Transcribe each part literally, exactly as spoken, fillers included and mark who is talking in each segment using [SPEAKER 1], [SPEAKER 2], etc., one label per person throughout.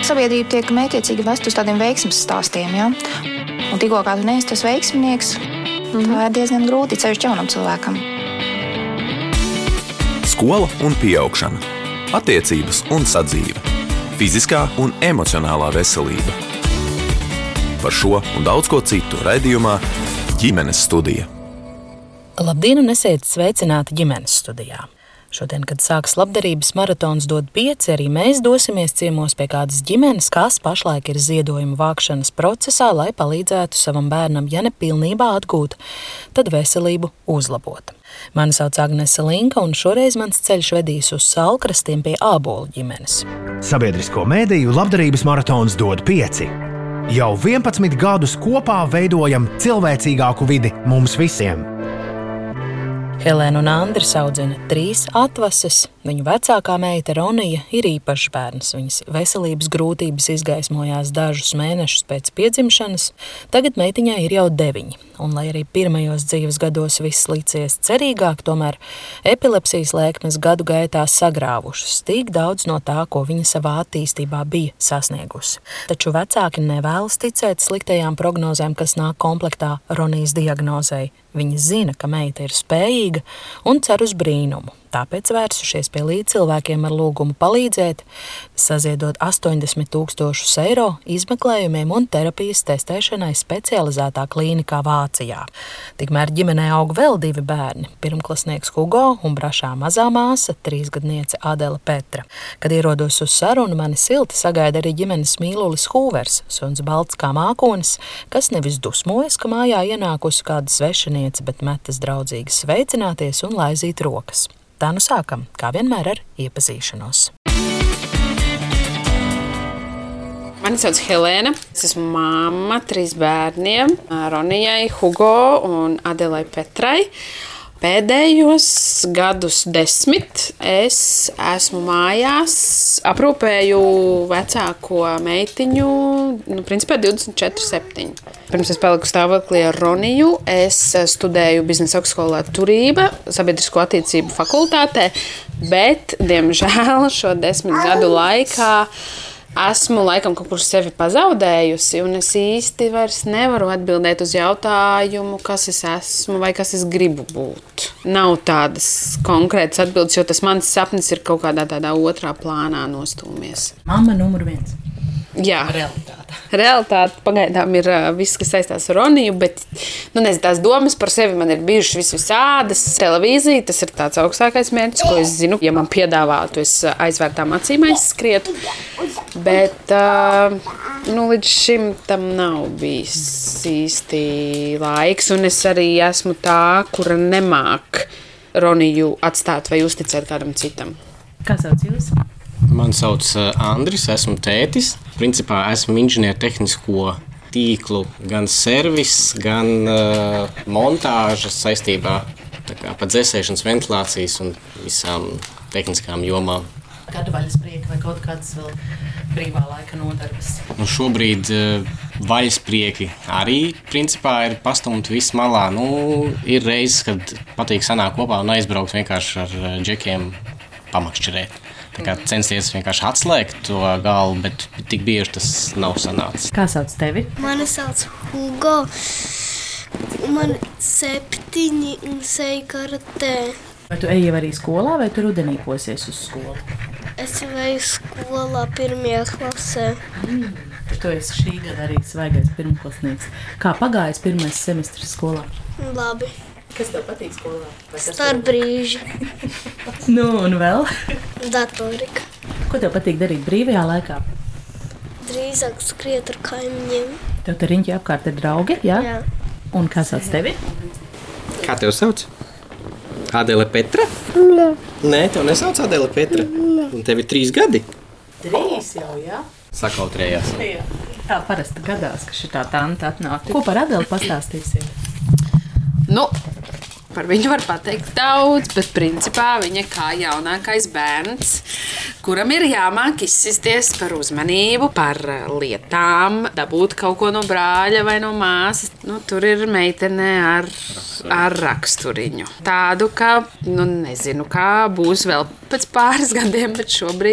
[SPEAKER 1] sabiedrība tiek mētiecīgi vest uz tādiem veiksmes stāstiem. Ja? Un tikko kā tu neesi tas veiksminieks, mm-hmm. tā ir diezgan grūti ceļš jaunam cilvēkam.
[SPEAKER 2] Skola un pieaugšana, attiecības un sadzīve, fiziskā un emocionālā veselība. Par šo un daudz ko citu raidījumā Ģimenes studija.
[SPEAKER 3] Labdien un esiet sveicināti Ģimenes studijā. Šodien, kad sāks labdarības maratons dod pieci, arī mēs dosimies ciemos pie kādas ģimenes, kas pašlaik ir ziedojuma vākšanas procesā, lai palīdzētu savam bērnam, ja ne pilnībā atgūt, tad veselību uzlabot. Mani sauc Agnese Linka, un šoreiz mans ceļš vedīs uz Salkrastiem pie Ābolu ģimenes.
[SPEAKER 4] Sabiedrisko mēdīju labdarības maratons dod pieci. Jau vienpadsmit gadus kopā veidojam cilvēcīgāku vidi mums visiem.
[SPEAKER 3] Helēna un Andris audzina trīs atvases. Viņu vecākā meita Ronija ir īpašs bērns. Viņas veselības grūtības izgaismojās dažus mēnešus pēc piedzimšanas. Tagad meitiņai ir jau deviņi. Un, lai arī pirmajos dzīves gados viss licies cerīgāk, tomēr epilepsijas lēkmes gadu gaitā sagrāvušas tik daudz no tā, ko viņa savā attīstībā bija sasniegusi. Taču vecāki nevēlas ticēt sliktajām prognozēm, kas nāk komplektā Ronijas diagnozei. Viņa zina, ka meita ir spējīga un cer uz brīnumu. Tāpēc vērsušies pie līdzcilvēkiem ar lūgumu palīdzēt, saziedot astoņdesmit tūkstošus eiro izmeklējumiem un terapijas testēšanai specializētā klīnikā Vācijā. Tikmēr ģimenē aug vēl divi bērni – pirmklasnieks Hugo un brašā mazā māsa, trīsgadniece Adele Petra. Kad ierodos uz sarunu, mani silti sagaida arī ģimenes mīlulis Hūvers, suns balts kā mākonis, kas nevis dusmojas, ka mājā ienākusi kāda svešiniece, bet metas draudzīgi sveicināties un laizīt rokas. Tā nu sākam, kā vienmēr ar iepazīšanos.
[SPEAKER 5] Mani sauc Helēna. Es esmu mamma trīs bērniem – Ronijai, Hugo un Adelai Petrai. Pēdējos gadus desmit es esmu mājās, aprūpēju vecāko meitiņu, nu, principā divdesmit četri septiņi. Pirms es paliku stāvoklī ar Roniju, es studēju biznesa augstskolā Turība, sabiedrisko attiecību fakultātē, bet, diemžēl, šo desmit gadu laikā esmu laikam kaut kur sevi pazaudējusi, un es īsti vairs nevaru atbildēt uz jautājumu, kas es esmu vai kas es gribu būt. Nav tādas konkrētas atbildes, jo tas mans sapnis ir kaut kādā tādā otrā plānā nostūmies.
[SPEAKER 3] Mamma numur viens.
[SPEAKER 5] Jā.
[SPEAKER 3] Realitāte.
[SPEAKER 5] Realitāte pagaidām ir uh, viss, kas saistās ar Roniju, bet nu, nezinu, tās domas par sevi man ir bijušas vis visādas. Televīzija, tas ir tāds augstākais mērķis, ko es zinu. Ja man piedāvātu, es aizvērtām acīm aizskrietu, bet uh, nu, līdz šim tam nav bijis īsti laiks, un es arī esmu tā, kura nemāk Roniju atstāt vai uzticēt kādam citam.
[SPEAKER 3] Kā sauc jūs?
[SPEAKER 6] Mani sauc Andris, esmu tētis. Principā esmu inženiertehnisko tīklu gan servis, gan uh, montāžas saistībā tā kā pa dzēsēšanas, ventilācijas un visām tehniskām jomām.
[SPEAKER 3] Kādu vaļasprieki vai kaut kādas vēl brīvā laika nodarbes?
[SPEAKER 6] Nu, šobrīd uh, vaļasprieki arī principā ir pastumti viss malā. Nu, ir reizes, kad patīk sanākt kopā un aizbraukt vienkārši ar džekiem pamakšķerēt. Tā kā censties vienkārši atslēgt to galvu, bet tik bieži tas nav sanācis.
[SPEAKER 3] Kā sauc tevi?
[SPEAKER 7] Mani sauc Hugo. Man septiņi un seju karatē.
[SPEAKER 3] Vai tu eji arī skolā, vai tu rudenī posies uz skolu?
[SPEAKER 7] Es jau eju skolā pirmajā klasē.
[SPEAKER 3] Mm. Tu esi šī gada arī svaigais pirmklasnieks. Kā pagājis pirmais semestris skolā?
[SPEAKER 7] Labi.
[SPEAKER 3] Kas tev patīk skolā?
[SPEAKER 7] Starbrīži.
[SPEAKER 3] Nu, un vēl?
[SPEAKER 7] Datorika.
[SPEAKER 3] Ko tev patīk darīt brīvajā laikā?
[SPEAKER 7] Drīzāk skriet ar kaimiņiem.
[SPEAKER 3] Tev te riņķi apkārt ir draugi, jā?
[SPEAKER 7] Jā.
[SPEAKER 3] Un kā sauc tevi?
[SPEAKER 8] Kā tev sauc? Adele Petra?
[SPEAKER 7] Nē.
[SPEAKER 8] Nē, tev nesauc Adele Petra? Nē. Un tev ir trīs gadi?
[SPEAKER 3] Trīs jau, jā?
[SPEAKER 8] Sakautrējās.
[SPEAKER 3] Jā. Tā parasti gadās, ka šitā tanta atnāk. Ko par Adeli pastāstīsim?
[SPEAKER 5] Nu, par viņu var pateikt daudz, bet principā viņa kā jaunākais bērns, kuram ir jāmāk izsisties par uzmanību, par lietām, dabūt kaut ko no brāļa vai no māsas. Nu, tur ir meitene ar, ar raksturiņu. Tādu, ka, nu, nezinu, kā būs vēl pēc pāris gadiem, bet šobrīd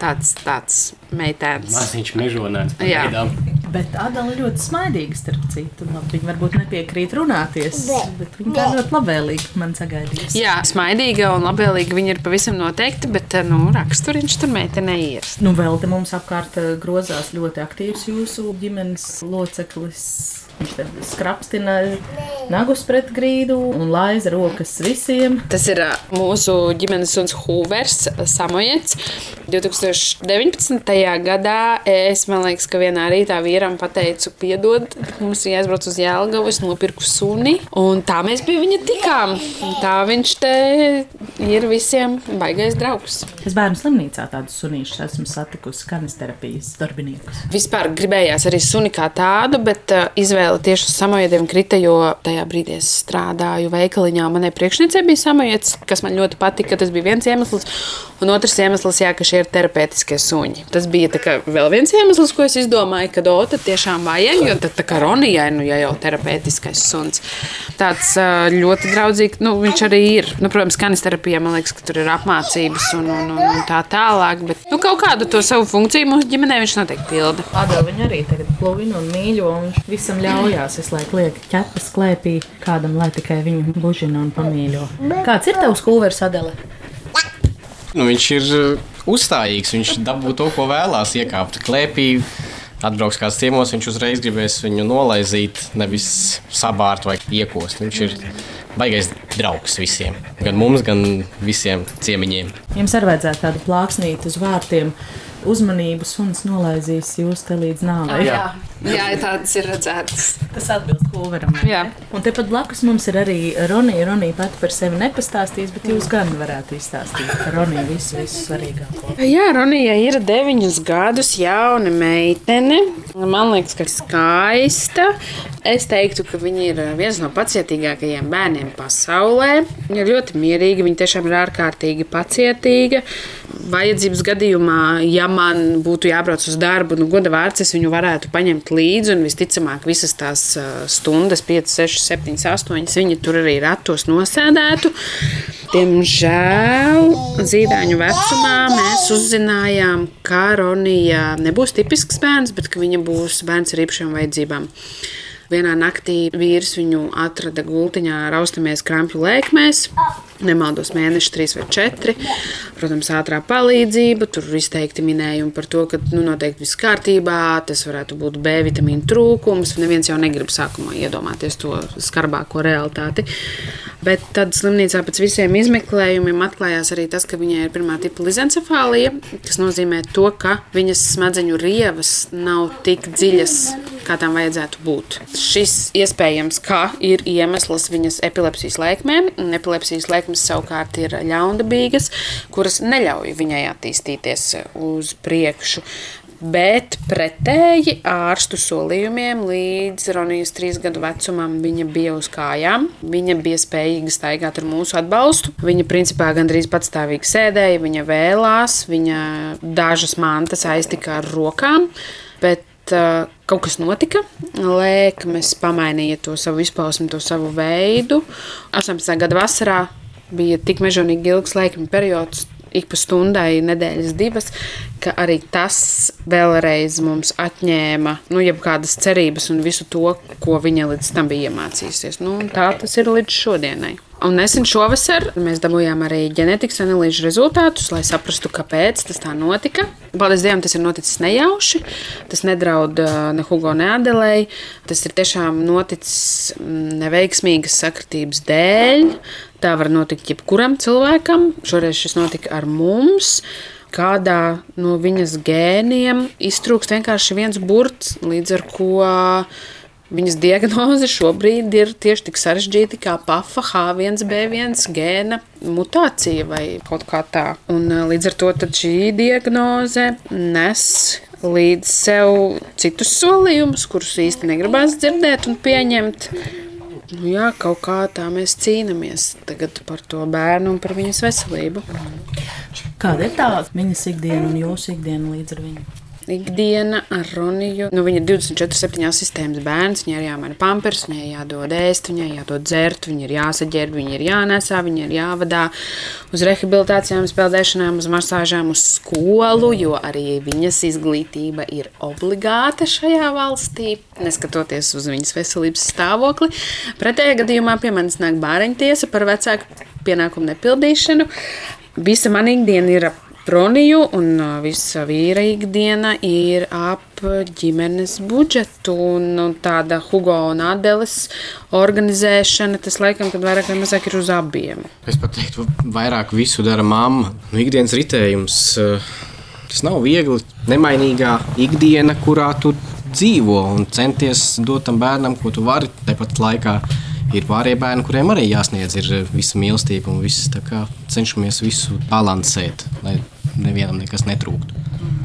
[SPEAKER 5] tāds, tāds meitēns.
[SPEAKER 6] Maziņš mežonēns par
[SPEAKER 5] Jā.
[SPEAKER 6] veidām.
[SPEAKER 3] Bet Adela ļoti smaidīga, starp citu. Labi, viņa varbūt nepiekrīt runāties, bet viņa kā ļoti labvēlīgi man sagaidīs.
[SPEAKER 5] Jā, smaidīga un labvēlīga viņa ir pavisam noteikti, bet nu, raksturiņš tur meitenei ir.
[SPEAKER 3] Nu, vēl te mums apkārt grozās ļoti aktīvs jūsu ģimenes loceklis. Viņš te skrapstina nagus pret grīdu un laiza rokas visiem.
[SPEAKER 5] Tas ir mūsu ģimenes suns Hoovers, Samojets. divtūkstoš deviņpadsmitajā gadā es, man liekas, ka vienā rītā vīram pateicu, piedod, mums ir jāizbrauc uz Jelgavu, es nopirku suni, un tā mēs pie viņa tikām. Un tā viņš te ir visiem baigais draugs.
[SPEAKER 3] Es bērnu slimnīcā tādus sunīšus esmu satikusi, kanisterapijas darbiniekus.
[SPEAKER 5] Vispār gribējās arī suni kā tādu, bet uh, izvēle tieši uz samojediem krita, jo tajā brīdī es strādāju veikaliņā. Manai priekšniecei bija samojets, kas man ļoti patika. Tas bija viens iemesls. Un otrs iemesls, jā, ka šie ir terapeitiskie suņi. Tas bija tā kā vēl viens iemesls, ko es izdomāju, ka o, tad tiešām vajag, jo tad tā kā Ronijai, nu, ja jau terapeitiskais suns. Tāds uh, ļoti draudzīgs, nu, viņš arī ir. Nu, protams, kanisterapijā, man liekas, ka tur ir apmācības un, un, un, un tā tālāk, bet nu, kaut kādu to savu funkciju mūsu ģimenē viņš noteikti pilda.
[SPEAKER 3] Adela viņa arī tagad pluvina un mīļo, un viņš visam ļaujās. Es laiku lieku ķepas klēpī kādam, lai tikai viņu bužina un pamīļo. Kāds ir tavs Hoovers, Adele?
[SPEAKER 6] Nu, viņš ir uzstājīgs, viņš dabū to, ko vēlās, iekāpt klēpī. Atbrauks kāds ciemos, viņš uzreiz gribēs viņu nolaizīt, nevis sabārt vai iekost. Viņš ir baigais draugs visiem, gan mums, gan visiem ciemiņiem.
[SPEAKER 3] Jums arī vajadzētu tādu plāksnīti uz vārtiem. Uzmanību suns nolaizīs jūs te līdz nāvei.
[SPEAKER 5] Jā, jā, tāds ir redzēts.
[SPEAKER 3] Tas atbilst Hooveram.
[SPEAKER 5] Jā.
[SPEAKER 3] Un tepat blakus mums ir arī Ronija. Ronija pati par sevi nepastāstīs, bet jūs gan varētu izstāstīt par Roniju visu, visu svarīgāko.
[SPEAKER 5] Jā, Ronija ir deviņus gadus jauna meitene. Man liekas, ka skaista. Es teiktu, ka viņa ir viens no pacietīgākajiem bērniem pasaulē. Viņa ir ļoti mierīga, viņa tiešām ir ārkārtīgi pacietīga. Vajadzības gadījumā, ja man būtu jābrauc uz darbu, nu, goda vārds, es viņu varētu paņemt līdzi, un visticamāk visas tās stundas, piecas, sešas, septiņas, astoņas, viņa tur arī ratos nosēdētu. Diemžēl zīdaiņu vecumā mēs uzzinājām, ka Ronija nebūs tipisks bērns, bet ka viņa būs bērns ar īpašām vajadzībām. Vienā naktī vīrs viņu atrada gultiņā raustamies krampju lēkmēs. Nemaldos mēneši, trīs vai četri. Protams, ātrā palīdzība. Tur izteikti minējumi par to, ka nu, noteikti viss kārtībā, tas varētu būt B vitamīnu trūkums. Neviens jau negrib sākumā iedomāties to skarbāko realitāti. Bet tad slimnīcā pēc visiem izmeklējumiem atklājās arī tas, ka viņai ir pirmā tipa lizencefālija, kas nozīmē to, ka viņas smadzeņu rievas nav tik dziļas, kā tām vajadzētu būt. Šis iespējams, ka ir iemesls viņas epilepsijas lēkmēm, un epilepsijas lēkmes savukārt ir ļaundabīgas, kuras neļauj viņai attīstīties uz priekšu. Bet pretēji ārstu solījumiem līdz Ronijas trīs gadu vecumam viņa bija uz kājām. Viņa bija spējīga staigāt ar mūsu atbalstu. Viņa principā gandrīz patstāvīgi sēdēja, viņa vēlās, viņa dažas mantas aiztika ar rokām, bet uh, kaut kas notika. Lēkmes pamainīja to savu izpausmi, to savu veidu. astoņpadsmitā gada vasarā bija tik mežonīgi ilgs lēkņu periods, ik pa stundai, nedēļas divas, ka arī tas vēlreiz mums atņēma nu, jebkādas cerības un visu to, ko viņa līdz tam bija iemācījusies. Nu, tā tas ir līdz šodienai. Un nesen šovasar mēs dabūjām arī ģenētikas analīžu rezultātus, lai saprastu, kāpēc tas tā notika. Paldies Dievam, tas ir noticis nejauši. Tas nedraud ne Hugo, ne Adelei. Tas ir tiešām noticis neveiksmīgas sakritības dēļ. Tā var notikt jebkuram cilvēkam. Šoreiz šis notika ar mums. Kādā no viņas gēniem iztrūkst vienkārši viens burts, līdz ar ko viņas diagnoze šobrīd ir tieši tik sarežģīta kā P A F A H viens B viens gēna mutācija vai kaut kā tā. Un līdz ar to tad šī diagnoze nes līdz sev citus solījumus, kurus īsti negribās dzirdēt un pieņemt. Nu jā, kaut kā tā mēs cīnāmies tagad par to bērnu un par viņas veselību.
[SPEAKER 3] Kāda ir tā viņas ikdiena un jūsu ikdiena līdz ar viņu?
[SPEAKER 5] ikdiena ar Roniju. Nu, viņa ir divdesmit četri septiņi asistēmas bērns, viņai ir jāmaina pampers, viņai jādod ēst, viņai jādod dzert, viņa ir jāsaģērb, viņa ir jānesā, viņa ir jāvadā uz rehabilitācijām, speldēšanām, uz masāžām, uz skolu, jo arī viņas izglītība ir obligāta šajā valstī, neskatoties uz viņas veselības stāvokli. Pretējā gadījumā pie manis nāk bāreņtiesa par vecāku pienākumu nepildīšanu. Visa mana ikdiena ir ap Roniju un visa vīra ikdiena ir ap ģimenes budžetu un tāda Hugo un Adeles organizēšana. Tas laikam, kad vairāk vai mazāk ir uz abiem.
[SPEAKER 6] Es pat teiktu, vairāk visu dara mamma. Nu, ikdienas ritējums, tas nav viegli. Nemainīgā ikdiena, kurā tu dzīvo un centies dot tam bērnam, ko tu vari tepat laikā. Ir pārējie bērni, kuriem arī jāsniedz ir visa mīlestība un viss, tā kā cenšamies visu balansēt, lai nevienam nekas netrūktu.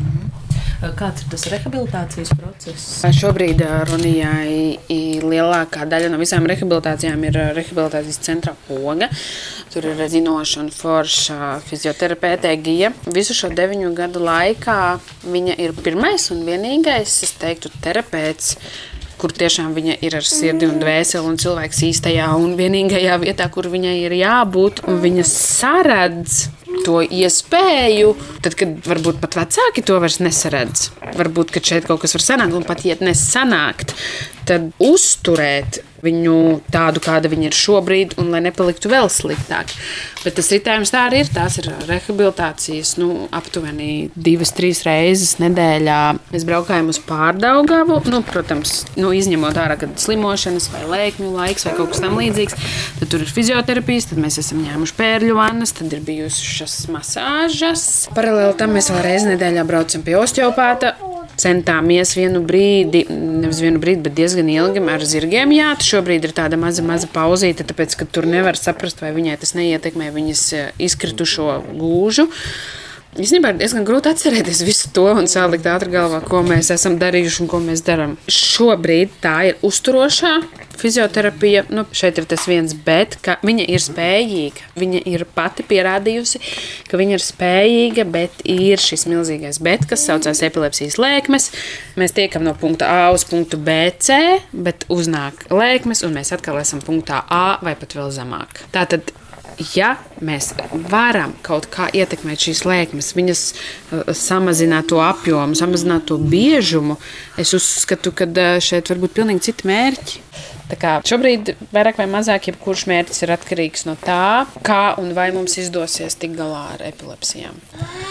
[SPEAKER 3] Kāds ir tas rehabilitācijas process?
[SPEAKER 5] Šobrīd Ronijai lielākā daļa no visām rehabilitācijām ir rehabilitācijas centrā Poga. Tur ir zinoša un forša fizioterapeite Gija. Visu šo deviņu gadu laikā viņa ir pirmais un vienīgais, es teiktu, terapeits, kur tiešām viņa ir ar sirdi un dvēseli un cilvēks īstajā un vienīgajā vietā, kur viņai ir jābūt. Un viņa saredz to iespēju, tad, kad varbūt pat vecāki to vairs nesaredz. Varbūt, ka šeit kaut kas var sanākt un pat iet nesanākt, tad uzturēt viņu tādu, kāda viņa ir šobrīd, un lai nepaliktu vēl sliktāk. Bet tas ritējums tā arī ir. Tās ir rehabilitācijas, nu, aptuveni divas, trīs reizes nedēļā. Mēs braukājam uz Pārdaugavu, nu, protams, nu, izņemot ārā, kad slimošanas vai lēkņu laiks vai kaut kas tam līdzīgs. Tad tur ir fizioterapijas, tad mēs esam ņēmuši pērļu vannas, tad ir bijušas masāžas. Paralēli tam mēs vēl reizi nedēļā braucam pie osteopāta. Centāmies vienu brīdi, nevis vienu brīdi, bet diezgan ilgi ar zirgiem jāt. Šobrīd ir tāda maza, maza pauzīte, tāpēc, ka tur nevar saprast, vai viņai tas neietekmē viņas izkritušo gūžu. Īstenībā ir diezgan grūti atcerēties visu to un salikt ātri galvā, ko mēs esam darījuši un ko mēs darām. Šobrīd tā ir uzturošā fizioterapija. Nu, šeit ir tas viens, bet ka viņa ir spējīga. Viņa ir pati pierādījusi, ka viņa ir spējīga, bet ir šis milzīgais bet, kas saucās epilepsijas lēkmes. Mēs tiekam no punkta A uz punktu B C, bet uznāk lēkmes un mēs atkal esam punktā A vai pat vēl zemāk. Tātad, ja mēs varam kaut kā ietekmēt šīs lēkmes, viņas uh, samazināt to apjomu, samazināt to biežumu, es uzskatu, ka uh, šeit var būt pilnīgi citi mērķi. Tā kā šobrīd vairāk vai mazāk jebkurš mērķis ir atkarīgs no tā, kā un vai mums izdosies tikt galā ar epilepsijām.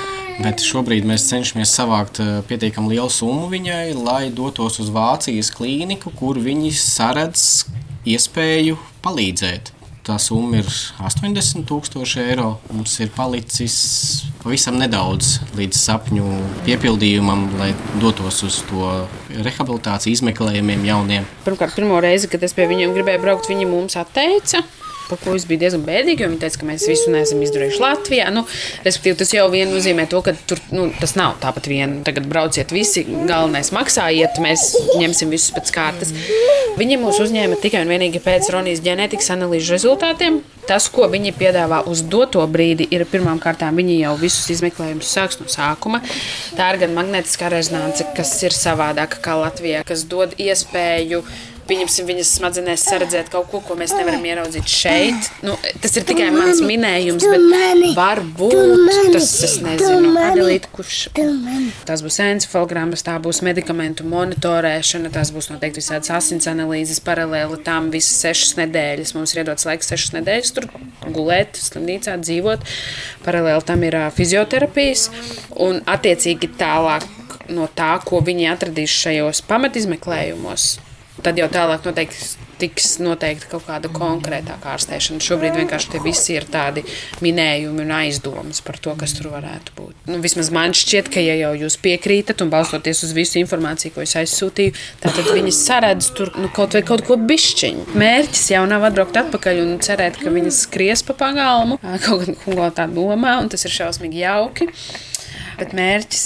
[SPEAKER 6] Bet šobrīd mēs cenšamies savākt pietiekami lielu summu viņai, lai dotos uz Vācijas klīniku, kur viņi saredz iespēju palīdzēt. Tā summa ir astoņdesmit tūkstoši eiro. Mums ir palicis pavisam nedaudz līdz sapņu piepildījumam, lai dotos uz to rehabilitāciju izmeklējumiem jauniem.
[SPEAKER 5] Pirmkārt, pirmo reizi, kad es pie viņiem gribēju braukt, viņi mums atteica. Par ko es biju diezgan bēdīgi, jo viņi teica, ka mēs visu neesam izdarījuši Latvijā. Nu, respektīvi, tas jau vien nozīmē to, ka tur, nu, tas nav tāpat vien. Tagad brauciet visi, galvenais maksājiet, mēs ņemsim visus pēc kārtas. Viņi mūs uzņēma tikai un vienīgi pēc Ronijas ģenētikas analīžu rezultātiem. Tas, ko viņi piedāvā uz doto brīdi, ir pirmām kārtām viņi jau visus izmeklējumus sāks no sākuma. Tā ir gan magnētiskā rezonance, kas ir savādāka kā Latvijā, kas dod iespēju pieņemsim viņas smadzenēs saredzēt kaut ko, ko mēs nevaram ieraudzīt šeit. Nu, tas ir tikai mans minējums, bet varbūt tas, es nezinu, Adelīte, kurš tās būs encefalogrammas, tā būs medikamentu monitorēšana, tās būs noteikti visādas asins analīzes paralēli tam visas sešas nedēļas. Mums ir iedots laiks sešas nedēļas tur gulēt, slimnīcā dzīvot. Paralēli tam ir fizioterapijas un attiecīgi tālāk no tā, ko viņi atradīs šajos pamatizmeklējumos. Tad jau tālāk noteikti tiks noteikti kaut kāda konkrētāka ārstēšana. Šobrīd vienkārši tie visi ir tādi minējumi un aizdomas par to, kas tur varētu būt. Nu, vismaz man šķiet, ka ja jau jūs piekrītat un balstoties uz visu informāciju, ko es aizsūtīju, tad viņi saredz tur nu, kaut vai kaut ko bišķiņu. Mērķis jau nav atbraukt atpakaļ un cerēt, ka viņas skries pa pagalmu, kaut kā tā domā, un tas ir šausmīgi jauki. Bet mērķis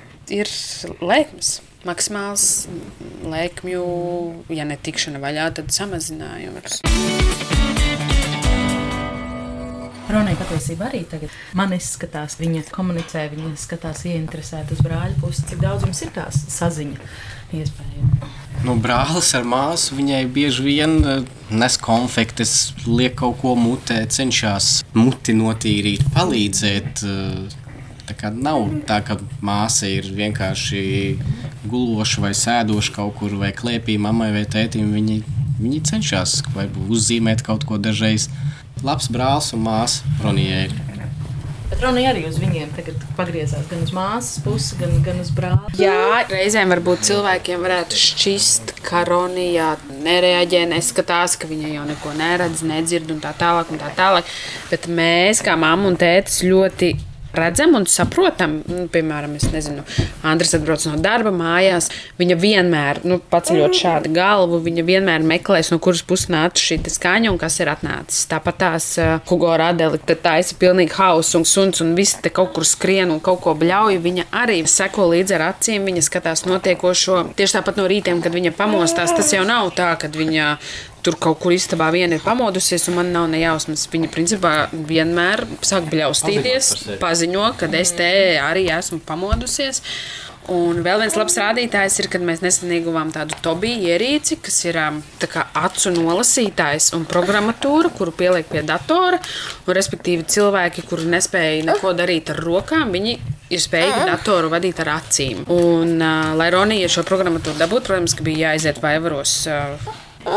[SPEAKER 5] ir lēkmes. Maksimāls lēkmju, ja ne tikšana vaļā, tad samazinājums.
[SPEAKER 3] Ronija patiesībā arī tagad man izskatās, viņa komunicē, viņa skatās ieinteresēt uz brāļa pusi. Cik daudz jums ir tās saziņa iespējama?
[SPEAKER 6] Nu, brālis ar māsu viņai bieži vien nes konfektes, liek kaut ko mutē, cenšas muti notīrīt, palīdzēt. Tā kā nav tā, ka māsa ir vienkārši guloša vai sēdoša kaut kur vai klēpī mammai vai tētim. Viņi, viņi cenšas vai uzzīmēt kaut ko dažreiz. Labs brālis un māsa Ronijai ir.
[SPEAKER 3] Bet Ronija arī uz viņiem tagad pagriezās gan uz māsas pusi, gan, gan uz brāli.
[SPEAKER 5] Jā, reizēm varbūt cilvēkiem varētu šķist, ka Ronija nereaģē, neskatās, ka viņa jau neko neredz, nedzird un tā tālāk un tā tālāk. Bet mēs, kā mamma un tētis, ļoti redzam un saprotam, nu, piemēram, es nezinu, Andris atbrauc no darba mājās, viņa vienmēr, nu, paceļot šādu galvu, viņa vienmēr meklēs, no kuras puses nāca šī skaņa un kas ir atnācis. Tāpat tās uh, Hugo ar Adeli, tad taisa pilnīgi hauss un suns un viss te kaut kur skrien un kaut ko bļauj, viņa arī seko līdzi ar acīm, viņa skatās notiekošo. Tieši tāpat no rītiem, kad viņa pamostās, tas jau nav tā, kad viņa tur kaut kur istabā viena ir pamodusies, un man nav ne jausmas. Viņa principā vienmēr sāk bļaustīties, paziņo, kad es te arī esmu pamodusies. Un vēl viens labs rādītājs ir, kad mēs nesen ieguvām tādu Tobiju ierīci, kas ir tā kā acu nolasītājs un programmatūra, kuru pieliek pie datora. Un, respektīvi, cilvēki, kuri nespēja neko darīt ar rokām, viņi ir spējīgi datoru vadīt ar acīm. Un, uh, lai Ronija šo programmatūru dabūtu, protams, ka bija jāaiziet vaivaros uh,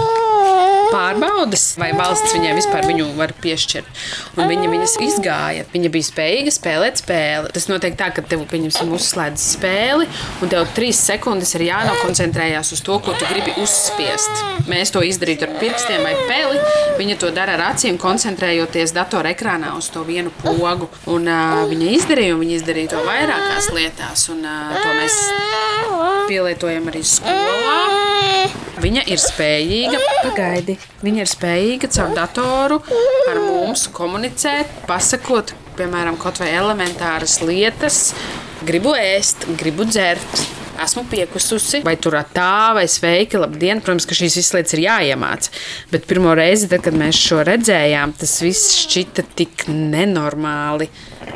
[SPEAKER 5] pārbaudas, vai valsts viņai vispār viņu var piešķirt. Un viņa viņas izgāja. Viņa bija spējīga spēlēt spēli. Tas notiek tā, ka tev, pieņemsim, uzslēdz spēli, un tev trīs sekundes ir jānokoncentrējās uz to, ko tu gribi uzspiest. Mēs to izdarītu ar pirkstiem vai peli. Viņa to dara ar acīm, koncentrējoties datora ekrānā uz to vienu pogu. Un uh, viņa izdarīja, un viņa izdarīja to vairākās lietās, un uh, to mēs pielietojam arī skolā. Viņa ir spējīga, pagaidi, viņa ir spējīga caur datoru ar mums komunicēt, pasakot, piemēram, kaut vai elementāras lietas, gribu ēst, gribu dzert, esmu piekususi, vai tur tā, vai sveiki, labdien. Protams, ka šīs visas lietas ir jāiemāca, bet pirmo reizi, tad, kad mēs šo redzējām, tas viss šķita tik nenormāli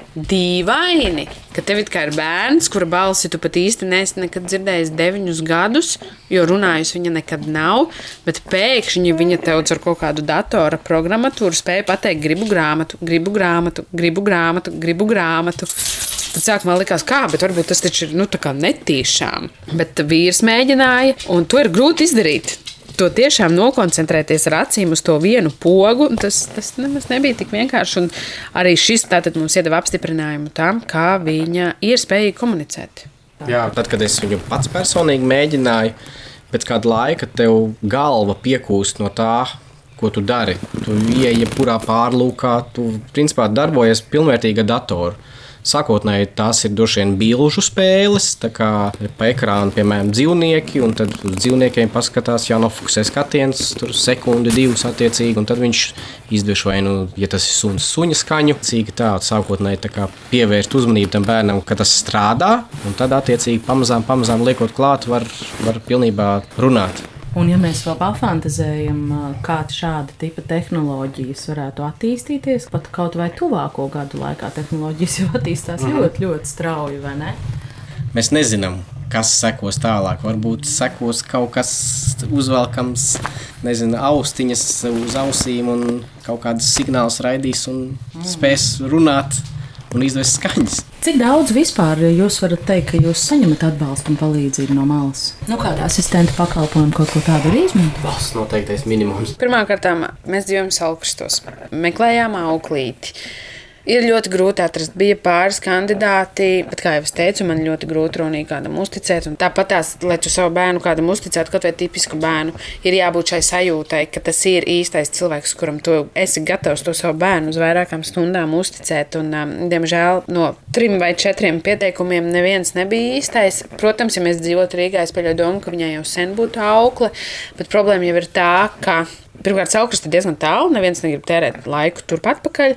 [SPEAKER 5] dīvaini, ka tev it kā ir bērns, kura balsi tu pat īsti neesi nekad dzirdējis deviņus gadus, jo runājusi viņa nekad nav, bet pēkšņi viņa tev ar kaut kādu datora programmatūru spēja pateikt gribu grāmatu, gribu grāmatu, gribu grāmatu, gribu grāmatu. Tad sākumā likās, kā, bet varbūt tas taču ir nu, tā kā netīšām. Bet vīrs mēģināja, un to ir grūti izdarīt. To tiešām nokoncentrēties ar acīm uz to vienu pogu, tas, tas nemaz nebija tik vienkārši. Un arī šis tātad mums iedeva apstiprinājumu tam, kā viņa ir spējīga komunicēt.
[SPEAKER 6] Jā, tad, kad es viņu pats personīgi mēģināju, pēc kāda laika tev galva piekūst no tā, ko tu dari. Tu ieej jebkurā pārlūkā, tu principā darbojies pilnvērtīgi ar datoru. Sākotnēji tās ir droši vien bilžu spēles, tā kā pa ekrānu, piemēram, dzīvnieki, un tad uz dzīvniekiem paskatās, jānofokusē skatiens, tur sekundi, divas attiecīgi, un tad viņš izdevš vai, nu, ja tas ir suns, suņa skaņu, cīgi tā, sākotnēji tā kā pievērst uzmanību tam bērnam, ka tas strādā, un tad attiecīgi pamazām, pamazām liekot klāt, var, var pilnībā runāt.
[SPEAKER 3] Un ja mēs vēl pafantazējam, kā šāda tipa tehnoloģijas varētu attīstīties, pat kaut vai tuvāko gadu laikā tehnoloģijas jau attīstās mm. ļoti, ļoti strauji, vai ne?
[SPEAKER 6] Mēs nezinām, kas sekos tālāk. Varbūt sekos kaut kas uzvelkams, nezinu, austiņas uz ausīm un kaut kādas signālus raidīs un mm. spēs runāt un izvest skaņas.
[SPEAKER 3] Cik daudz vispār jūs varat teikt, ka jūs saņemat atbalstu un palīdzību no malas? Nu, kāda asistenta pakalpojuma kaut ko tādu arī izmanto?
[SPEAKER 6] Valsts noteiktais minimums.
[SPEAKER 5] Pirmkārt, mēs dzīvojam Salkristos. Meklējām auklīti. Ir ļoti grūti atrast. Bija pāris kandidāti, bet, kā jau es teicu, man ļoti grūti Roniju kādam uzticēt. Un tāpat tās, lai tu savu bērnu kādam uzticētu, kaut vai tipisku bērnu, ir jābūt šai sajūtai, ka tas ir īstais cilvēks, kuram tu esi gatavs to savu bērnu uz vairākām stundām uzticēt. Un, um, diemžēl, no trim vai četriem pieteikumiem neviens nebija īstais. Protams, ja mēs dzīvotu Rīgā, es pieļauju domu, ka viņai jau sen būtu aukle, bet problēma jau ir tā, ka pirmkārt Salkrista ir diezgan tālu, neviens negrib tērēt laiku turp atpakaļ.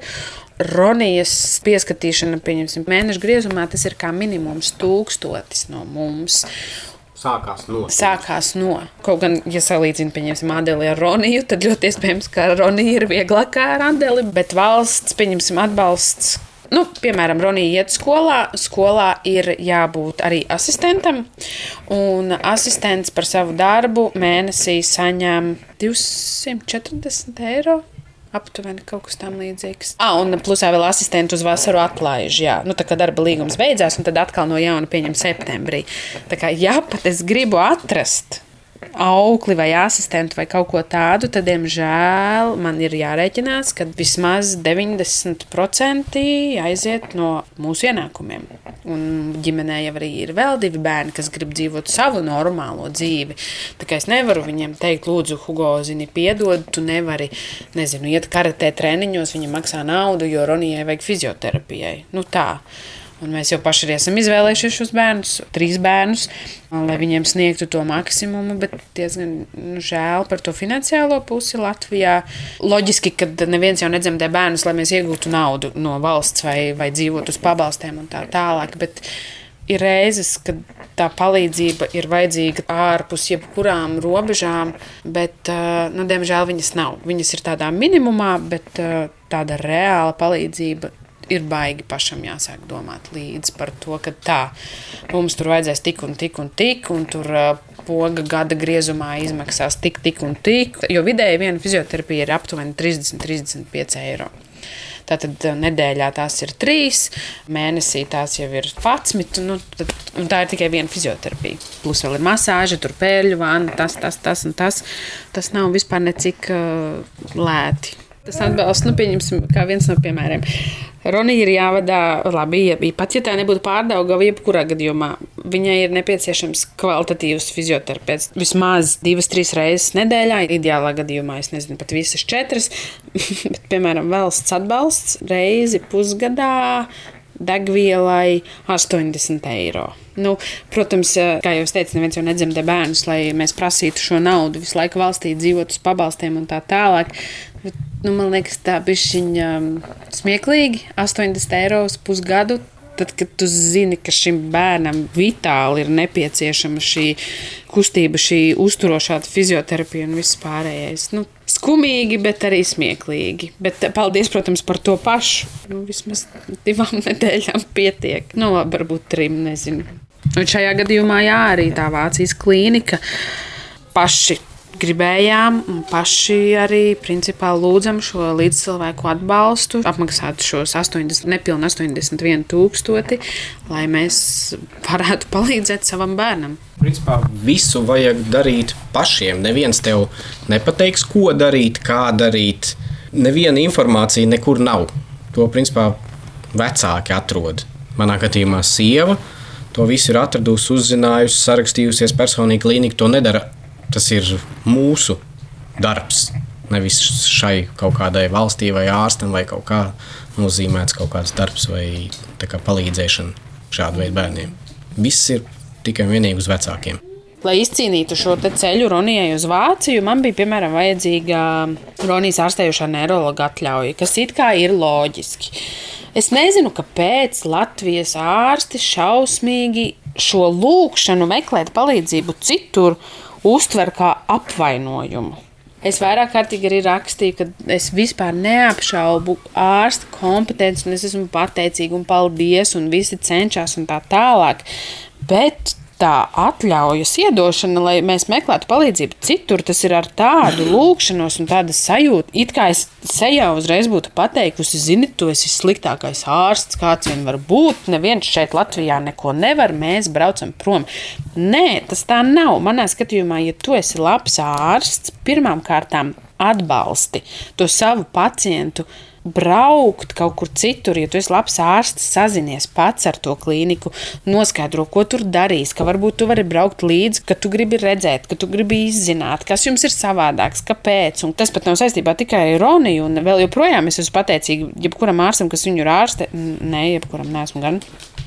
[SPEAKER 5] Ronijas pieskatīšana, pieņemsim, mēneša griezumā, tas ir kā minimums tūkstotis no mums.
[SPEAKER 8] Sākās no.
[SPEAKER 5] Sākās no. Kaut gan, ja salīdzinu, pieņemsim, Adeli ar Roniju, tad ļoti iespējams, ka Ronija ir vieglākā ar Adeli, bet valsts, pieņemsim, atbalsts. Nu, piemēram, Ronija iet skolā. Skolā ir jābūt arī asistentam, un asistents par savu darbu mēnesī saņem divsimt četrdesmit eiro. Aptuveni kaut kas tam līdzīgs. Ah, un plusā vēl asistentu uz vasaru atlaiž, jā. Nu, tā kā darba līgums beidzās, un tad atkal no jauna pieņem septembrī. Tā kā, ja pat es gribu atrast aukli vai asistentu vai kaut ko tādu, tad, diemžēl, man ir jārēķinās, ka vismaz deviņdesmit procenti aiziet no mūsu ienākumiem. Un ģimenē jau arī ir vēl divi bērni, kas grib dzīvot savu normālo dzīvi. Tā kā es nevaru viņiem teikt, lūdzu, Hugo, zini, piedod, tu nevari, nezinu, iet karatē treniņos, viņi maksā naudu, jo Ronijai vajag fizioterapijai. Nu tā. Un mēs jau paši arī esam izvēlējušies šos bērnus, trīs bērnus, lai viņiem sniegtu to maksimumu, bet diezgan nu, žēl par to finansiālo pusi Latvijā. Loģiski, ka neviens jau nedzemdē bērnus, lai mēs iegūtu naudu no valsts vai, vai dzīvotu uz pabalstiem un tā tālāk, bet ir reizes, kad tā palīdzība ir vajadzīga ārpus jebkurām robežām, bet, nu, diemžēl viņas nav. Viņas ir tādā minimumā, bet tāda reāla palīdzība ir baigi pašam jāsāk domāt līdz par to, ka tā, mums tur vajadzēs tik un tik un tik, un tur poga gada griezumā izmaksās tik, tik un tik, jo vidēji viena fizioterapija ir aptuveni trīsdesmit līdz trīsdesmit pieci eiro. Tātad nedēļā tās ir trīs, mēnesī tās jau ir padsmit, nu, tad, un tā ir tikai viena fizioterapija. Plus vēl ir masāža, tur pērļu vana, tas, tas, tas un tas. Tas nav vispār necik uh, lēti. Tas atbalsts, nu, pieņemsim, kā viens no piemēriem. Ronija ir jāvadā, labi, ja, pat ja tā nebūtu Pārdaugava, jebkurā gadījumā, viņai ir nepieciešams kvalitatīvs fizioterapeits vismaz divas, trīs reizes nedēļā, ideālā gadījumā, es nezinu, pat visas četras, bet, piemēram, valsts atbalsts reizi pusgadā degvielai astoņdesmit eiro. Nu, protams, kā jau es teicu, neviens jau nedzemdē bērnus, lai mēs prasītu šo naudu visu laiku valstī dzīvot uz pabalstiem un tā tālāk. Bet, nu, man liekas, tā bišķiņa smieklīgi, astoņdesmit eiro uz pusgadu, tad, kad tu zini, ka šim bērnam vitāli ir nepieciešama šī kustība, šī uzturošā fizioterapija un viss pārējais. Nu, skumīgi, bet arī smieklīgi. Bet paldies, protams, par to pašu. Nu, vismaz divām nedēļām pietiek. Nu, varbūt trim, nezinu. Un šajā gadījumā, jā, arī tā Vācijas klīnika paši gribējām un paši arī principā lūdzam šo līdzcilvēku atbalstu, apmaksāt šos astoņdesmit, nepilni astoņdesmit vienu tūkstoti, lai mēs varētu palīdzēt savam bērnam.
[SPEAKER 8] Principā visu vajag darīt pašiem. Neviens tev nepateiks, ko darīt, kā darīt. Neviena informācija nekur nav. To, principā, vecāki atrod. Manā gadījumā sieva to visu ir atradusi, uzzinājusi, sarakstījusies personīgi klīnika. To nedara. Tas ir mūsu darbs. Nevis šai kaut kādai valstī vai ārstam vai kaut kā nozīmēts kaut kāds darbs vai tā kā palīdzēšana šādu veidu bērniem. Viss ir tikai un vienīgi uz vecākiem.
[SPEAKER 5] Lai izcīnītu šo ceļu Ronijai uz Vāciju, man bija, piemēram, vajadzīga Ronijas ārstējošā neirologa atļauja, kas it kā ir loģiski. Es nezinu, kāpēc Latvijas ārsti šausmīgi šo lūkšanu meklēt palīdzību citur uztver kā apvainojumu. Es vairāk kārtīgi arī rakstīju, ka es vispār neapšaubu ārsta kompetenci, un es esmu pateicīga un paldies, un visi cenšas un tā tālāk. Bet tā atļaujas iedošana, lai mēs meklētu palīdzību citur, tas ir ar tādu lūkšanos un tādu sajūtu. It kā es sejā uzreiz būtu pateikusi, zini, tu esi sliktākais ārsts, kāds vien var būt, neviens šeit Latvijā neko nevar, mēs braucam prom. Nē, tas tā nav. Manā skatījumā, ja tu esi labs ārsts, pirmām kārtām atbalsti to savu pacientu, braukt kaut kur citur, ja tu esi labs ārsts, sazinies pats ar to klīniku, noskaidro, ko tur darīs, ka varbūt tu vari braukt līdzi, ka tu gribi redzēt, ka tu gribi izzināt, kas jums ir savādāks, kāpēc. Un tas pat nav saistībā tikai ar Roniju, un vēl joprojām es esmu pateicīga jebkuram ārstam, kas viņu ir ārste. Nē, jebkuram neesmu gan.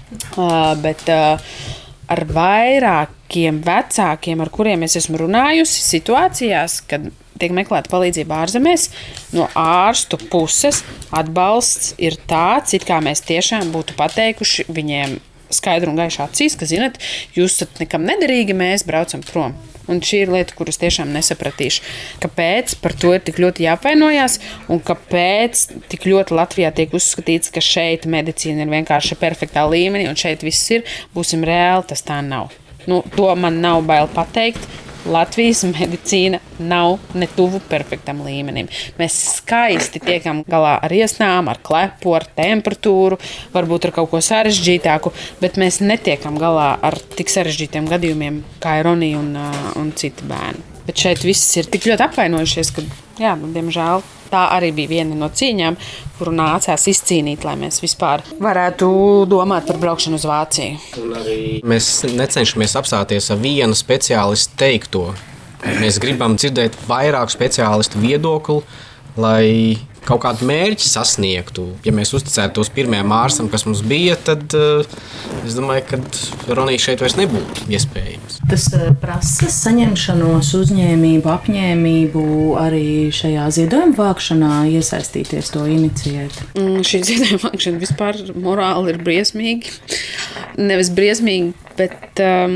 [SPEAKER 5] Uh, bet uh, ar vairākiem vecākiem, ar kuriem es esmu runājusi situācijās, kad tiek meklēta palīdzība ārzemēs, no ārstu puses atbalsts ir tāds, it kā mēs tiešām būtu pateikuši viņiem skaidru un gaišu acīs, ka, zinat, jūs esat nekam nederīgi, mēs braucam prom. Un šī ir lieta, kuras tiešām nesapratīšu. Kāpēc par to ir tik ļoti jāapvainojās un kāpēc tik ļoti Latvijā tiek uzskatīts, ka šeit medicīna ir vienkārši perfektā līmenī un šeit viss ir, būsim reāli, tas tā nav. Nu, to man nav bail pateikt. Latvijas medicīna nav ne tuvu perfektam līmenim. Mēs skaisti tiekam galā ar iesnām, ar klepu, ar temperatūru, varbūt ar kaut ko sarežģītāku, bet mēs netiekam galā ar tik sarežģītiem gadījumiem, kā ir Ronija un, un citi bērni. Bet šeit viss ir tik ļoti apvainojušies, ka, jā, nu, diemžēl, tā arī bija viena no cīņām, kuru nācās izcīnīt, lai mēs vispār varētu domāt par braukšanu uz Vāciju.
[SPEAKER 8] Un arī mēs necenšamies apstāties ar vienu speciālistu teikto. Mēs gribam dzirdēt vairāk speciālistu viedokli, lai kaut kādu mērķi sasniegtu. Ja mēs uzticētos pirmajam ārstam, kas mums bija, tad uh, es domāju, ka Ronija šeit vairs nebūtu iespējams.
[SPEAKER 3] Tas prasa saņemšanos, uzņēmību, apņēmību arī šajā ziedojuma vākšanā iesaistīties, to inicijēt.
[SPEAKER 5] Mm, šī ziedojuma vākšana vispār morāli ir briesmīgi. Nevis briesmīgi, bet um,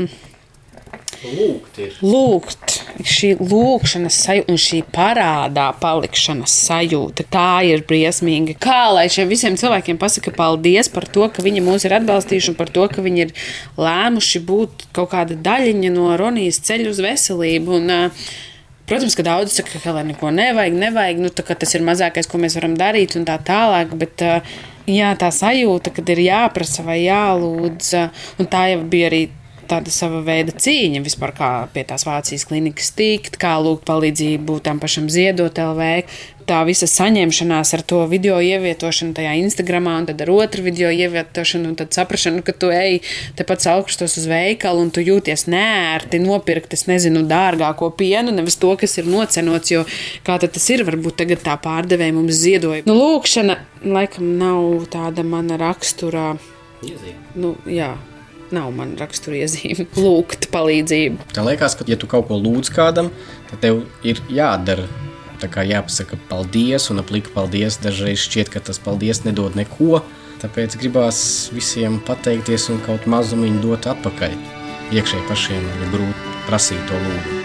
[SPEAKER 8] lūgt ir.
[SPEAKER 5] Lūgt. Šī lūkšanas sajūta un šī parādā palikšanas sajūta, tā ir briesmīga. Kā lai šiem visiem cilvēkiem pasaka paldies par to, ka viņi mūs ir atbalstījuši un par to, ka viņi ir lēmuši būt kaut kāda daļiņa no Ronijas ceļa uz veselību. Un, protams, ka daudz saka, ka neko nevajag, nevajag, nu, tā, tas ir mazākais, ko mēs varam darīt un tā tālāk, bet jā, tā sajūta, kad ir jāprasa vai jālūdz, un tā jau bija arī tāda sava veida cīņa vispār, kā pie tās Vācijas klinikas tikt, kā lūgt palīdzību tam pašam Ziedot L V. Tā visa saņemšanās ar to video ievietošanu tajā Instagramā un tad ar otru video ievietošanu un tad saprašanu, ka tu ej tepat augstos uz veikalu un tu jūties nērti nopirkt, es nezinu, dārgāko pienu, nevis to, kas ir nocenots, jo kā tad tas ir, varbūt tagad tā pārdevēja mums ziedoja. Nu, lūkšana laikam nav tāda mana rakstura.
[SPEAKER 8] Iezīme.
[SPEAKER 5] Nu, jā. Nav man raksturiezīme lūgt palīdzību.
[SPEAKER 8] Tā liekas, ka, ja tu kaut ko lūdz kādam, tad tev ir jādara. Tā kā jāpasaka paldies un aplika paldies. Dažreiz šķiet, ka tas paldies nedod neko. Tāpēc gribās visiem pateikties un kaut mazumiņu dot atpakaļ. Iekšēji pašiem ir grūti prasīt to lūgumu.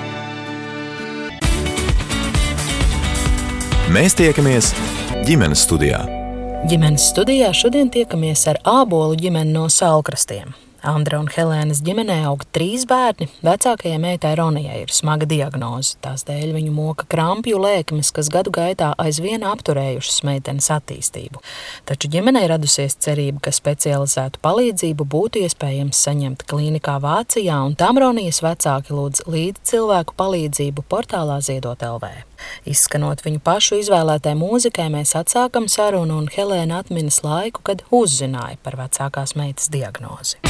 [SPEAKER 2] Mēs tiekamies ģimenes studijā.
[SPEAKER 3] Ģimenes studijā šodien tiekamies ar Ābolu ģimeni no Salkrastiem. Andra un Helēnas ģimenē aug trīs bērni. Vecākajai meitai Ronijai ir smaga diagnoze. Tās dēļ viņu moka krampju lēkmes, kas gadu gaitā aizvien apturējušas meitenes attīstību. Taču ģimenei radusies cerība, ka specializētu palīdzību būtu iespējams saņemt klīnikā Vācijā, un tam Ronijas vecāki lūdz līdz cilvēku palīdzību portālā Ziedot L V. Izskanot viņu pašu izvēlētai mūzikai, mēs atsākam sarunu, un Helēna atminas laiku, kad uzzināja par vecākās meitas diagnozi.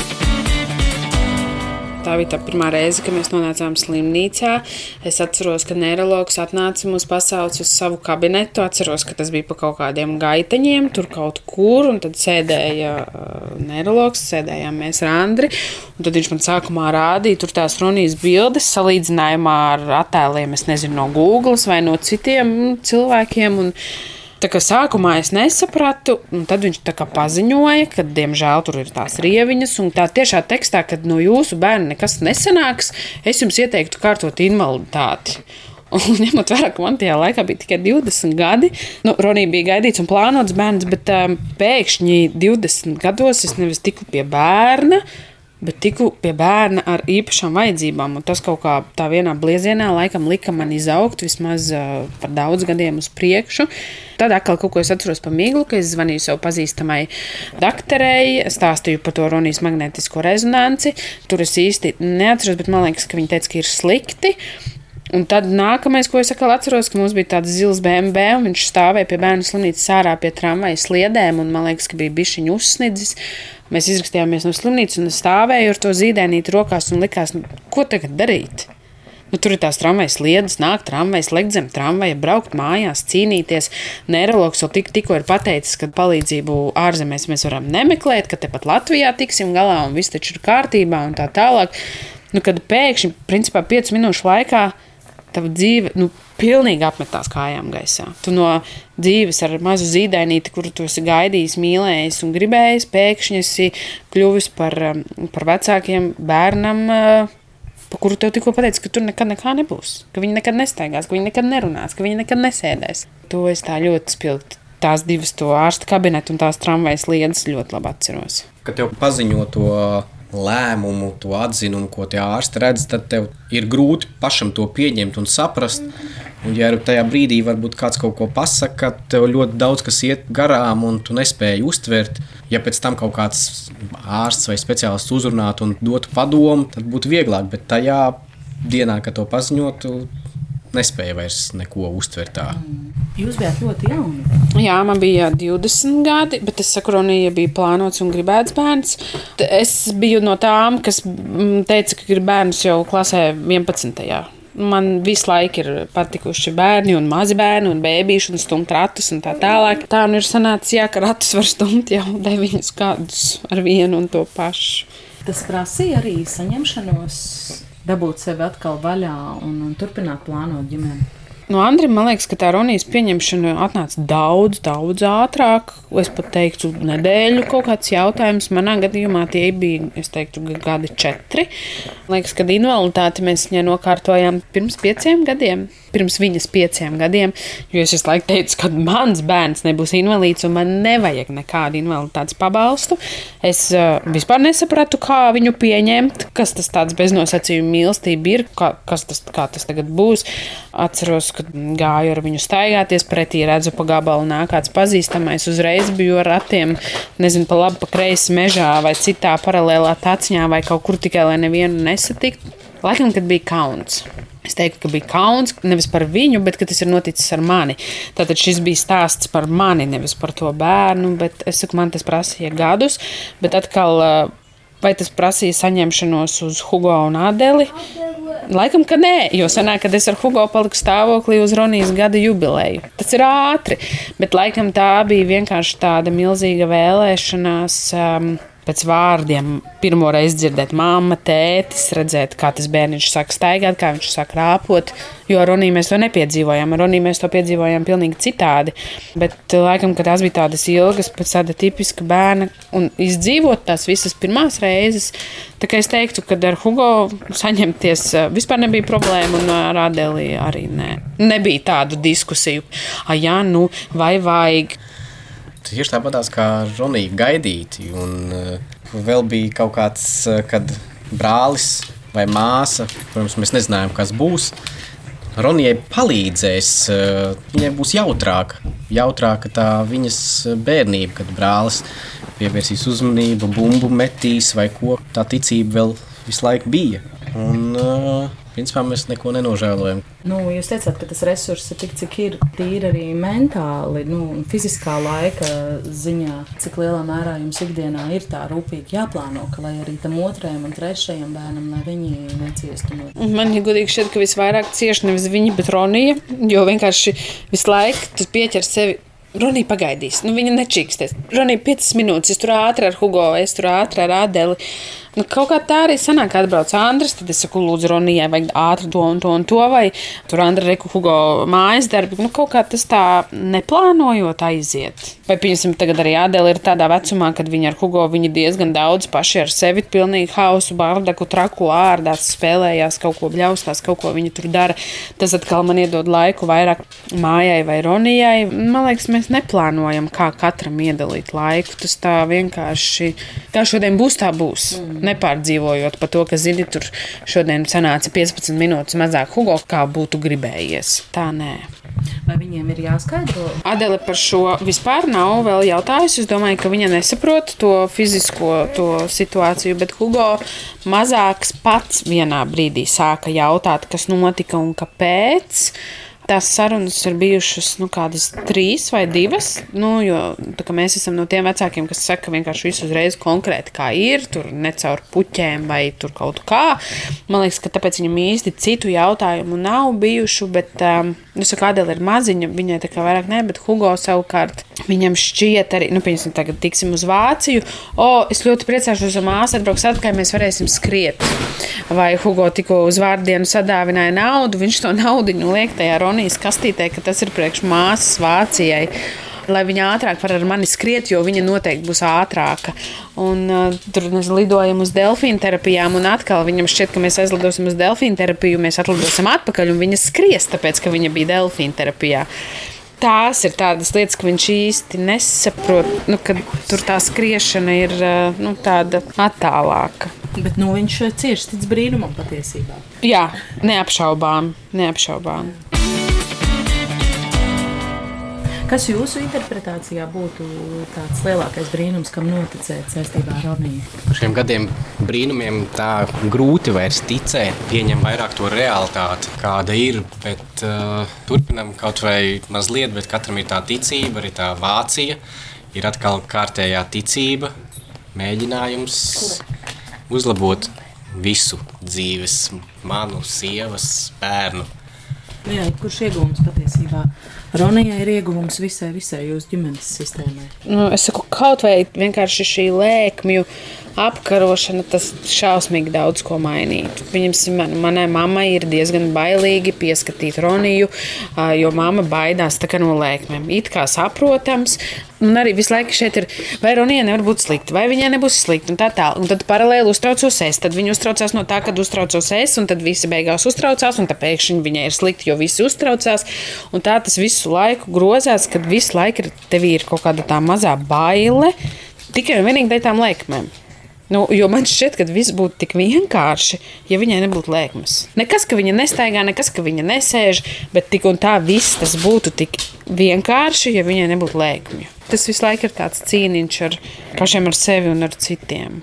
[SPEAKER 5] Tā bija tā pirmā reize, kad mēs nonācām slimnīcā. Es atceros, ka neiroloģis atnāca mūs pasauc uz savu kabinetu. Atceros, ka tas bija pa kaut kādiem gaiteņiem, tur kaut kur, un tad sēdēja neiroloģis, sēdējām mēs ar Andri, un tad viņš man sākumā rādīja tur tās Ronijas bildes, salīdzinājumā ar attēliem, es nezinu, no Googles vai no citiem cilvēkiem, un tā kā sākumā es nesapratu, un tad viņš tā kā paziņoja, ka, diemžēl, tur ir tās rieviņas, un tā tiešā tekstā, kad no jūsu bērna nekas nesanāks, es jums ieteiktu kārtot invaliditāti. Un ņemot vērā, ka man tajā laikā bija tikai divdesmit gadi, nu, Ronija bija gaidīts un plānots bērns, bet um, pēkšņi divdesmit gados es nevis tiku pie bērna, bet tiku pie bērna ar īpašām vajadzībām, un tas kaut kā tā vienā bliezienā laikam lika man izaugt vismaz uh, par daudz gadiem uz priekšu. Tad atkal kaut ko es atceros pa miglu, ka es zvanīju sev pazīstamai dakterei, stāstīju par to Ronijas magnētisko rezonanci. Tur es īsti neatceros, bet man liekas, ka viņi teica, ka ir slikti. Un tad nākamais, ko es atkal atceros, ka mums bija tāds zils B M W, un viņš stāvēja pie bērnu slimnīcas ārā pie tramvaja sliedēm, un man liekas, ka bija bišķiņu uzsnidzis. Mēs izrakstījāmies no slimnīcas, un es stāvēju ar to zīdēnīti rokās un likās, nu, ko tagad darīt? Nu, tur ir tās tramvajas sliedas, nāk tramvajas, lekt zem tramvaja, braukt mājās, cīnīties. Neiroloģis vēl tik, tikko ir pateicis, ka palīdzību ārzemēs mēs varam nemeklēt, ka tepat Latvijā tiksim galā un viss taču ir kārtībā un tā tālāk. Nu, kad pēkšņi, principā, piecu minūšu laikā tava dzīve, nu, pilnīgi apmetās kājām gaisā. Tu no dzīves ar mazu zīdainīti, kuru tu esi gaidījis, mīlējis un gribējis, pēkšņi esi kļuvis par, par vecākiem bērnam, pa kuru tev tikko pateica, ka tur nekad nekā nebūs, ka viņi nekad nestaigās, ka viņi nekad nerunās, ka viņi nekad nesēdēs. To es tā ļoti spilgti. Tās divas to ārsta kabinetu un tās tramvajas liedas ļoti labi atceros.
[SPEAKER 8] Kad tev paziņo to lēmumu, to atzinumu, ko tie ārsti redz, tad tev ir grūti pašam to pieņemt un saprast. Un ja tajā brīdī varbūt kāds kaut ko pasaka, tev ļoti daudz kas iet garām un tu nespēji uztvert. Ja pēc tam kaut kāds ārsts vai speciālists uzrunātu un dotu padomu, tad būtu vieglāk, bet tajā dienā, kad to paziņotu, nespēja vairs neko uztvert tā.
[SPEAKER 3] Jūs bijāt ļoti jauni.
[SPEAKER 5] Jā, man bija divdesmit gadi, bet es saku, Ronija bija plānots un gribēts bērns. Es biju no tām, kas teica, ka grib bērnus jau klasē vienpadsmitajā Man visu laiku ir patikuši bērni un mazi bērni un bēbīši un stumt ratus un tā tālāk. Tā nu ir sanācis, jā, ka ratus var stumt jau deviņus gadus ar vienu un to pašu.
[SPEAKER 3] Tas prasīja arī saņemšanos, dabūt sevi atkal vaļā un, un turpināt plānot ģimeni.
[SPEAKER 5] No Andrim, man liekas, ka tā Ronijas pieņemšana atnāca daudz, daudz ātrāk. Es pat teiktu, nedēļu kaut kāds jautājums. Manā gadījumā tie bija, es teiktu, gadi četri. Man liekas, kad invaliditāti mēs viņai nokārtojām pirms pieciem gadiem. Pirms viņas pieciem gadiem, jo es visu laiku teicu, ka mans bērns nebūs invalīds un man nevajag nekādu invaliditātes pabalstu. Es uh, vispār nesapratu, kā viņu pieņemt, kas tas tāds beznosacījuma mīlestība ir, kā, kas tas, kā tas tagad būs. Atceros, ka gāju ar viņu staigāties, pretī redzu pa gabalu nāk kāds pazīstamais, uzreiz biju ar ratiem, nezinu, pa labi, pa kreisi mežā vai citā paralēlā taciņā vai kaut kur tikai, lai nevienu nesatikt. Laikam, kad bija kauns. Es teiktu, ka bija kauns nevis par viņu, bet ka tas ir noticis ar mani. Tātad šis bija stāsts par mani, nevis par to bērnu, bet es saku, man tas prasīja gadus, bet atkal, vai tas prasīja saņemšanos uz Hugo un Adeli? Laikam, ka nē, jo sanāk, kad es ar Hugo paliku stāvoklī uz Ronijas gada jubileju. Tas ir ātri, bet laikam tā bija vienkārši tāda milzīga vēlēšanās um, pēc vārdiem pirmo reizi dzirdēt mamma, tētis, redzēt, kā tas bērniņš sāk staigāt, kā viņš sāk rāpot, jo ar Roniju mēs to nepiedzīvojām. Ar Roniju mēs to piedzīvojām pilnīgi citādi, bet laikam, ka tās bija tādas ilgas, pēc tāda tipiska bērna un izdzīvot tās visas pirmās reizes, tā kā es teiktu, ka ar Hugo saņemties vispār nebija problēma un ar Adeli arī nē. Nebija tādu diskusiju, a jā, nu, vai vajag.
[SPEAKER 8] Tieši tāpatās kā Ronija gaidīti, un uh, vēl bija kaut kāds, uh, kad brālis vai māsa, protams, mēs nezinājām, kas būs. Ronijai palīdzēs, uh, viņai būs jautrāka, jautrāka tā viņas bērnība, kad brālis pievērsīs uzmanību, bumbu metīs vai ko, tā ticība vēl visu laiku bija. Un, uh, principā, mēs neko nenožēlojam.
[SPEAKER 3] Nu, jūs teicāt, ka tas resurss ir tik, cik ir tīri arī mentāli, nu, fiziskā laika ziņā, cik lielā mērā jums ikdienā ir tā rūpīgi jāplāno, ka lai arī tam otrajam un trešajam bērnam, lai viņi neciestu.
[SPEAKER 5] Man ir godīgi šķiet, ka visvairāk cieši nevis viņi, bet Ronija, jo vienkārši visu laiku tu pieķer sevi. Ronija pagaidīs, nu viņa nečīksties. Ronija piecas minūtes, es tur ātri ar Hugo, es tur ātri ar Adeli. Nu, kaut kā tā arī sanāk, kad atbrauc Andris, tad es saku, lūdzu, Ronijai vajag ātri to un to un to, vai tur Andra reku Hugo mājas darbi. Nu, kaut kā tas tā neplānojot aiziet. Vai, piemēram, tagad arī Adela ir tādā vecumā, kad viņa ar Hugo, viņa diezgan daudz paši ar sevi pilnīgi hausu, bardaku, traku, ārdās, spēlējās, kaut ko bļaustās, kaut ko viņa tur dara. Tas atkal man iedod laiku vairāk mājai vai Ronijai. Man liekas, mēs neplānojam, kā katram iedalīt laiku. Tas tā vienkārši, kā šodien būs, tā būs. Mm. Nepārdzīvojot par to, ka, zini, tur šodien sanāca piecpadsmit minūtes mazāk Hugo, kā būtu gribējies. Tā nē.
[SPEAKER 3] Vai viņiem ir jāskaidro?
[SPEAKER 5] Adele par šo vispār nav vēl jautājusi. Es domāju, ka viņa nesaprot to fizisko to situāciju, bet Hugo mazāks pats vienā brīdī sāka jautāt, kas notika un kāpēc. Tās sarunas ir bijušas nu, kādas trīs vai divas, nu, jo tā, mēs esam no tiem vecākiem, kas saka vienkārši visu uzreiz konkrēti, kā ir, tur ne caur puķēm vai tur kaut kā. Man liekas, ka tāpēc viņam īsti citu jautājumu nav bijušu, bet um, Nu, saku, Adela ir maziņa, viņai tā kā vairāk ne, bet Hugo savukārt, viņam šķiet arī, nu, pieņemsim, tagad tiksim uz Vāciju, o, es ļoti priecāšos, ja māsa atbrauks atpakaļ, mēs varēsim skriet. Vai Hugo tikko uz vārdienu sadāvināja naudu, viņš to naudiņu liek tajā Ronijas kastītē, ka tas ir priekš māsas Vācijai, lai viņa ātrāk var ar mani skriet, jo viņa noteikti būs ātrāka. Un uh, tur mēs lidojam uz delfīnu terapijām, un atkal viņam šķiet, ka mēs aizlidosim uz delfīnu terapiju, mēs atlidosim atpakaļ, un viņa skries, tāpēc, ka viņa bija delfīnu terapijā. Tās ir tādas lietas, ka viņš īsti nesaprot, nu, ka tur tā skriešana ir uh, nu, tāda attālāka.
[SPEAKER 3] Bet nu, viņš cieši tic brīnumam patiesībā.
[SPEAKER 5] Jā, neapšaubām, neapšaubām.
[SPEAKER 3] Kas jūsu interpretācijā būtu tāds lielākais brīnums, kam noticēt saistībā ar Roniju?
[SPEAKER 8] Par šiem gadiem brīnumiem tā grūti vairs ticēt, pieņem vairāk to realitāti, kāda ir, bet uh, turpinam kaut vai mazliet, bet katram ir tā ticība, arī tā Vācija, ir atkal kārtējā ticība, mēģinājums uzlabot visu dzīves, manu, sievas, bērnu.
[SPEAKER 3] Jā, kurš ieguvums patiesībā? Ronijai ir ieguvums visai, visai jūsu ģimenes sistēmai.
[SPEAKER 5] Nu, es saku, kaut vai vienkārši šī lēkmju apkarošana, tas šausmīgi daudz ko mainītu. Viņam, man, manai mammai ir diezgan bailīgi pieskatīt Roniju, jo mamma baidās tā kā no lēkmēm. It kā saprotams, un arī visu laiku šeit ir, vai Ronijai nevar būt slikti, vai viņai nebūs slikti, un tā tā. Un tad paralēli uztraucos es, tad viņa uztraucās no tā, kad uztraucos es, un tad visi beigās uztraucās, un tā pēkšņi viņai ir slikti, jo visi uztraucās. Un tā tas visu laiku grozās, kad visu laiku ir, tevī ir kaut kāda tā mazā baile, tikai un vienīgi dēļ tām lēkmēm. Nu, jo man šķiet, ka viss būtu tik vienkārši, ja viņai nebūtu lēkmes. Nekas, ka viņa nestaigā, nekas, ka viņa nesēž, bet tik un tā viss tas būtu tik vienkārši, ja viņai nebūtu lēkmju. Tas visu laiku ir tāds cīniņš ar pašiem ar sevi un ar citiem.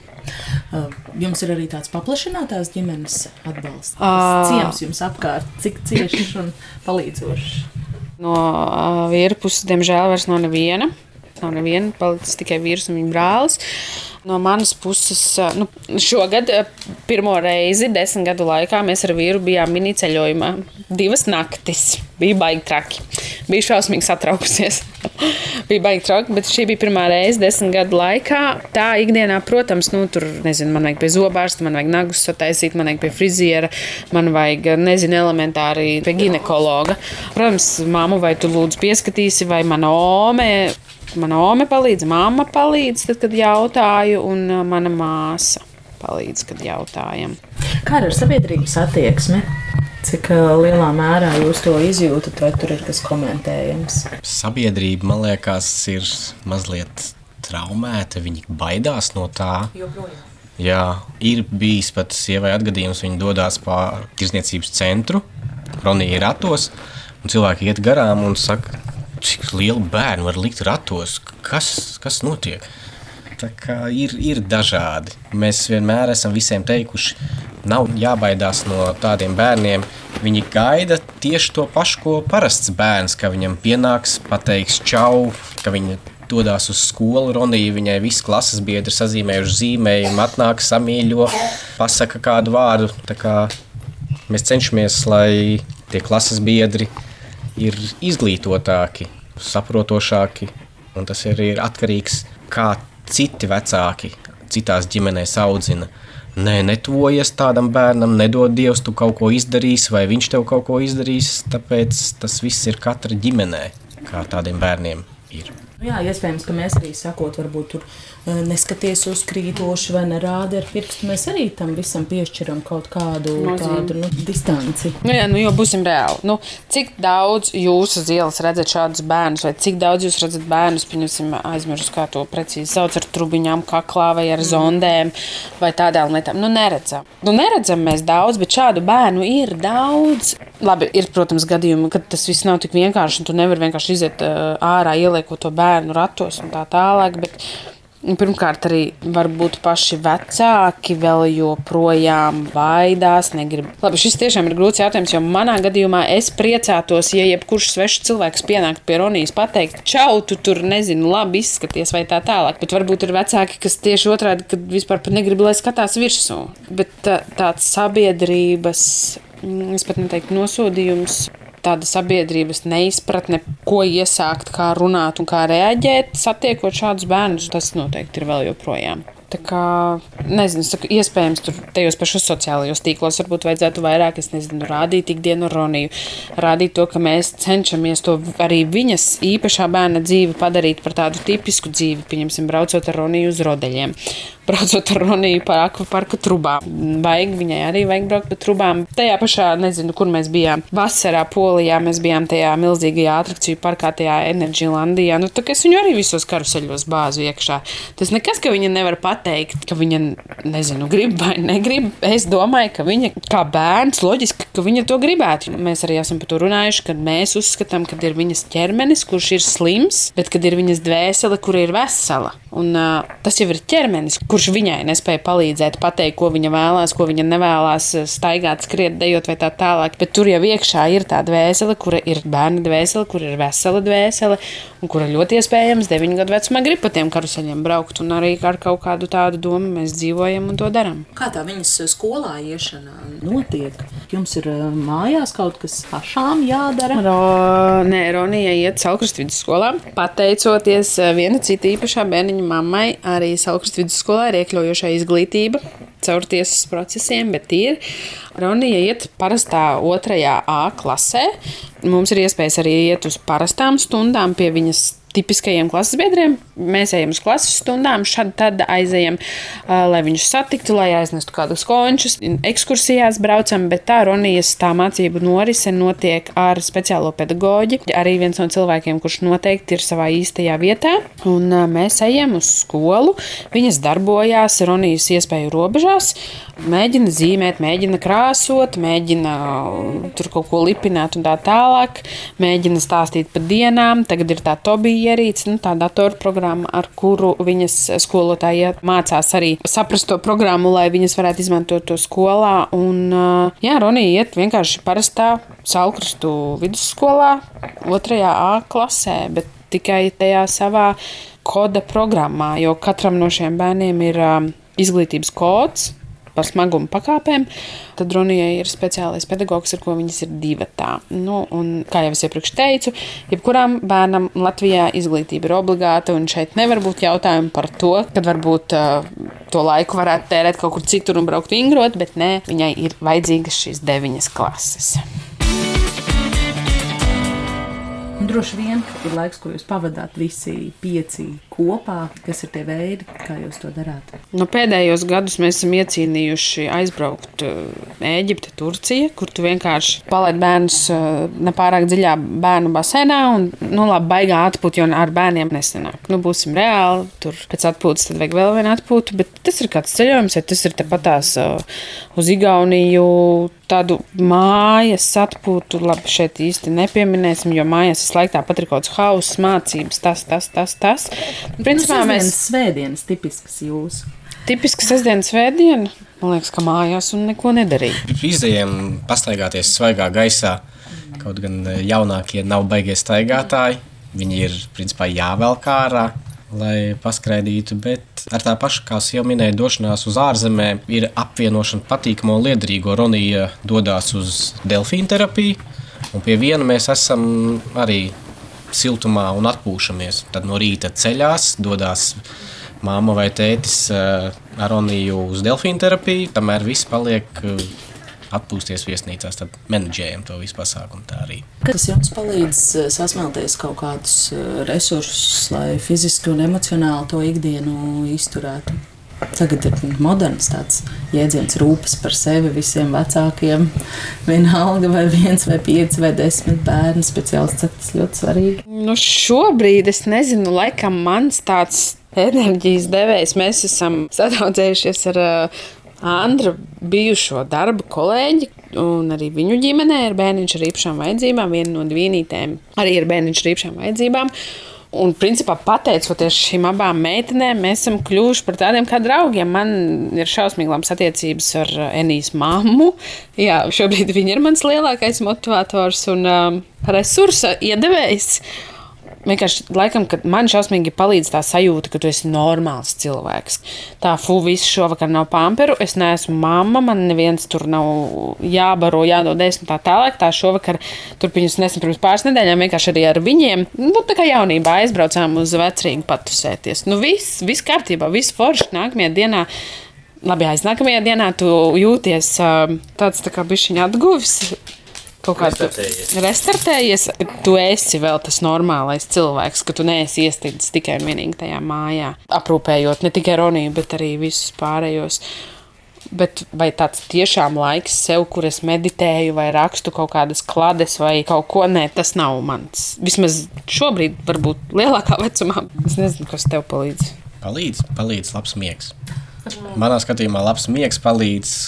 [SPEAKER 3] Jums ir arī tāds paplašinātās ģimenes atbalsts? Tas ciems jums apkārt, cik ciešs un palīdzošs?
[SPEAKER 5] No vīra puses, diemžēl, vairs nav neviena. Nav neviena, palicis tikai vīrs un viņa brālis. No manas puses, nu, šogad pirmo reizi desmit gadu laikā mēs ar vīru bijām mini ceļojumā. Divas naktis. Bija baigi traki. Bija šausmīgi satraukusies. Bija baigi traki, bet šī bija pirmā reize desmit gadu laikā. Tā ikdienā, protams, nu, tur, nezinu, man vajag pie zobārsta, man vajag nagus sataisīt, man vajag pie friziera, man vajag, nezinu, elementāri pie ginekologa. Protams, māmu vai tu lūdzu pieskatīsi, vai mana ome. Mana ome palīdz, mamma palīdz, tad, kad jautāju, un mana māsa palīdz, kad jautājam.
[SPEAKER 3] Kā ar sabiedrības attieksmi? Cik lielā mērā jūs to izjūtat, vai tur ir kas komentējams?
[SPEAKER 8] Sabiedrība, man liekas, ir mazliet traumēta, viņi baidās no tā.
[SPEAKER 3] Joprojām.
[SPEAKER 8] Jā, ir bijis pat sievai atgadījums, viņi dodās pa tirdzniecības centru, Ronija ir ratos, un cilvēki iet garām un saka, cik lielu bērnu var likt ratos, kas, kas notiek? Tā kā ir, ir dažādi. Mēs vienmēr esam visiem teikuši, nav jābaidās no tādiem bērniem. Viņi gaida tieši to pašu, ko parasts bērns, ka viņam pienāks, pateiks čau, ka viņa dodās uz skolu. Ronija, viņai visi klases biedri sazīmējuši zīmējumu, atnāk, samīļo, pasaka kādu vārdu. Tā kā mēs cenšamies, lai tie klases biedri ir izglītotāki, saprotošāki, un tas ir, ir atkarīgs, kā citi vecāki citās ģimenēs audzina. Nē, netuvojies tādam bērnam, nedod Dievs, tu kaut ko izdarīsi, vai viņš tev kaut ko izdarīs, tāpēc tas viss ir katra ģimenē, kā tādiem bērniem ir.
[SPEAKER 3] Jā, iespējams, ka mēs arī sakot, varbūt tur neskaties uz krītoši vai nerādi ar pirkstu. Mēs arī tam visam piešķiram kaut kādu tādu, nu, distanci.
[SPEAKER 5] Nu, jā, nu, jo būsim reāli. Nu, cik daudz jūs uz ielas redzat šādus bērnus, vai cik daudz jūs redzat bērnus, pieņemsim, aizmirsus, kā to precīzi sauc, ar trubiņām kaklā vai ar zondēm vai tādām lietām. Nu, neredzam. Nu, neredzam mēs daudz, bet šādu bērnu ir daudz. Labi, ir, protams, gadījumi, kad tas viss nav tik vienkārši, un tu nevari vienkārši iziet ārā, ieliekot to bērnu ratos un tā tālāk, bet pirmkārt arī varbūt paši vecāki vēl joprojām baidās, negrib. Labi, šis tiešām ir grūts jautājums, jo manā gadījumā es priecātos, ja jebkurš svešs cilvēks pienākt pie Ronijas pateikt, čau, tu tur, nezinu, labi izskaties vai tā tālāk, bet varbūt ir vecāki, kas tieši otrādi, kad vispār pat negrib, lai skatās virsū. Bet tā, tāds sabiedrības, es pat neteiktu nosodījums, tāda sabiedrības neizpratne, ko iesākt, kā runāt un kā reaģēt, satiekot šādus bērnus, tas noteikti ir vēl joprojām. Tā kā, nezinu, saku, iespējams, tur tajos pašos sociālajos tīklos varbūt vajadzētu vairāk, es nezinu, rādīt ikdienu Roniju, rādīt to, ka mēs cenšamies to arī viņas īpašā bērna dzīvi padarīt par tādu tipisku dzīvi, pieņemsim, braucot ar Roniju uz rodeļiem, braucot ar Roniju par akvaparku trubām. Vajag, viņai arī vajag braukt pa trubām. Tajā pašā, nezinu, kur mēs bijām, vasarā Polijā, mēs bijām tajā milzīgajā atrakciju parkā, tajā Energylandijā, nu, tā kā es viņu arī visos karuseļos bāzu iekšā. Tas nekas, ka viņa nevar pateikt, ka viņa, nezinu, grib vai negrib. Es domāju, ka viņa kā bērns, loģiski, ka viņa to gribētu. Mēs arī esam par to runājuši, kad mēs uzskatām, kad ir viņas ķermenis, kurš ir slims, bet kad ir viņas dvēsele, kur ir vesela. Un uh, tas jau ir ķermenis, kurš viņai nespēja palīdzēt, pateikt, ko viņa vēlās, ko viņa nevēlās, staigāt, skriet, dejot vai tā tālāk. Bet tur jau iekšā ir tā dvēsele, kura ir bērna dvēsele, kura ir vesela dvēsele, un kura ļoti iespējams deviņu gadu vecumā grib pa tiem karuseļiem braukt. Un arī ar kaut kādu tādu domu mēs dzīvojam un to darām.
[SPEAKER 3] Kā tā viņas skolā iešana notiek? Jums ir mājās kaut kas pašām jādara?
[SPEAKER 5] Ro, nē, Ronija iet Saulkrasta vidusskolā. Pateicoties viena cita īpašā bērniņa mammai, arī Saulkrasta vidusskolā ir iekļaujošā izglītība caur tiesas procesiem, bet ir. Ronija iet parastā otrajā A klasē. Mums ir iespējas arī iet uz parastām stundām pie viņas tipiskajiem klases biedriem. Mēs ejam uz klases stundām, šad tad aizejam, uh, lai viņus satiktu, lai aiznestu kādus končus. Ekskursijās braucam, bet tā Ronijas tā mācību norise notiek ar speciālo pedagoģi. Arī viens no cilvēkiem, kurš noteikti ir savā īstajā vietā. Un uh, mēs ejam uz skolu. Viņas darbojās Ronijas iespēju robežās. Mēģina zīmēt, mēģina krāsot, mēģina uh, tur kaut ko lipināt un tā tālāk. Mēģina stāstīt pa dienām. Tagad ir tā Tobija ierīce, nu, tā datorprogramma, ar kuru viņas skolotāji mācās arī saprast to programmu, lai viņas varētu izmantot to skolā. Un, jā, Ronija iet vienkārši parastā Saulkrastu vidusskolā, otrajā A klasē, bet tikai tajā savā koda programmā, jo katram no šiem bērniem ir izglītības kods par smagumu pakāpēm. Tad Ronijai ir speciālais pedagogs, ar ko viņas ir divatā. Nu, un, kā jau es iepriekš teicu, jebkuram bērnam Latvijā izglītība ir obligāta, un šeit nevar būt jautājumi par to, kad varbūt uh, to laiku varētu tērēt kaut kur citur un braukt vingrot, bet nē, viņai ir vajadzīgas šīs deviņas klases.
[SPEAKER 3] Un droši vien ir laiks, ko jūs pavadāt visi pieci kopā. Kas ir tie veidi, kā jūs to darāt?
[SPEAKER 5] No pēdējos gadus mēs esam iecīnījuši aizbraukt Ēģipte, Turcija, kur tu vienkārši palaid bērnus nepārāk dziļā bērnu basēnā un, nu, labi, baigā atpūt, jo ar bērniem nesanāk. Nu, būsim reāli, tur pēc atpūtas tad vajag vēl vienu atpūtu, bet tas ir kāds ceļojums, ja tas ir tepatās uz Igauniju, tādu mājas atpūtu, labi, šeit īsti nepieminēsim, jo mājas visu laiku tāpat ir kaut kāds hauss, mācības, tas, tas, tas, tas.
[SPEAKER 3] Principā nu, mēs... Svētdienas tipiskas jūsu.
[SPEAKER 5] Tipiska sestdienas svētdiena? Man liekas, ka mājās un neko nedarīja.
[SPEAKER 8] Izdejām pastaigāties svaigā gaisā, kaut gan jaunākie nav baigie staigātāji. Viņi ir, principā, jāvelk ārā, lai paskraidītu, bet ar tā pašu, kā es jau minēju, došanās uz ārzemēm ir apvienošana patīkamo un liederīgo. Ronija dodās uz delfīnu terapiju, un pie viena mēs esam arī siltumā un atpūšamies. Tad no rīta ceļās, dodās māma vai tētis ar Roniju uz delfīnu terapiju, tamēr viss paliek atpūsties viesnīcās, tad menedžējam to visu pasākumu tā arī.
[SPEAKER 3] Kas jums palīdz sasmelties kaut kādus resursus, lai fiziski un emocionāli to ikdienu izturētu? Tagad ir moderns tāds jēdziens rūpes par sevi visiem vecākiem. Vienalga vai viens vai pieci vai desmit bērni, speciālists saka, tas ļoti svarīgi.
[SPEAKER 5] Nu šobrīd es nezinu, laikam mans tāds enerģijas devējs. Mēs esam sadraudzējušies ar uh, Andra bijušo darba kolēģi, un arī viņu ģimenē ir bērniņš ar īpašām vajadzībām. Viena no dvīnītēm arī ir bērniņš ar īpašām vajadzībām. Un, principā, pateicoties šīm abām meitenēm, mēs esam kļuvuši par tādiem kā draugiem. Man ir šausmīgi labas attiecības ar Enijas mammu. Jā, šobrīd viņa ir mans lielākais motivators un um, resursa iedevējs. vienkārši laikam, kad man šausmīgi palīdz tā sajūta, ka tu esi normāls cilvēks. Tā, fu, visu šovakar nav pamperu, es neesmu mamma, man neviens tur nav jābaro, jādod ēst un tā tālāk. Tā šovakar, tur pirms nesen pirms pāris nedēļām vienkārši arī ar viņiem, nu, tā kā jaunībā aizbraucām uz Vecrīgu patusēties. Nu, viss, viss kārtībā, viss forši nākamajā dienā. Labi, aiz nākamajā dienā tu jūties tāds tā kā bišķiņa atguvis. Kaut kā restartējies. restartējies, ka tu esi vēl tas normālais cilvēks, ka tu neesi iestidzis tikai un vienīgi tajā mājā, aprūpējot ne tikai Roniju, bet arī visus pārējos. Bet vai tāds tiešām laiks sev, kur es meditēju vai rakstu kaut kādas klades vai kaut ko, nē, tas nav mans. Vismaz šobrīd, varbūt lielākā vecumā, es nezinu, kas tev palīdz.
[SPEAKER 8] Palīdz, palīdz labs miegs. Manā skatījumā labs miegs palīdz,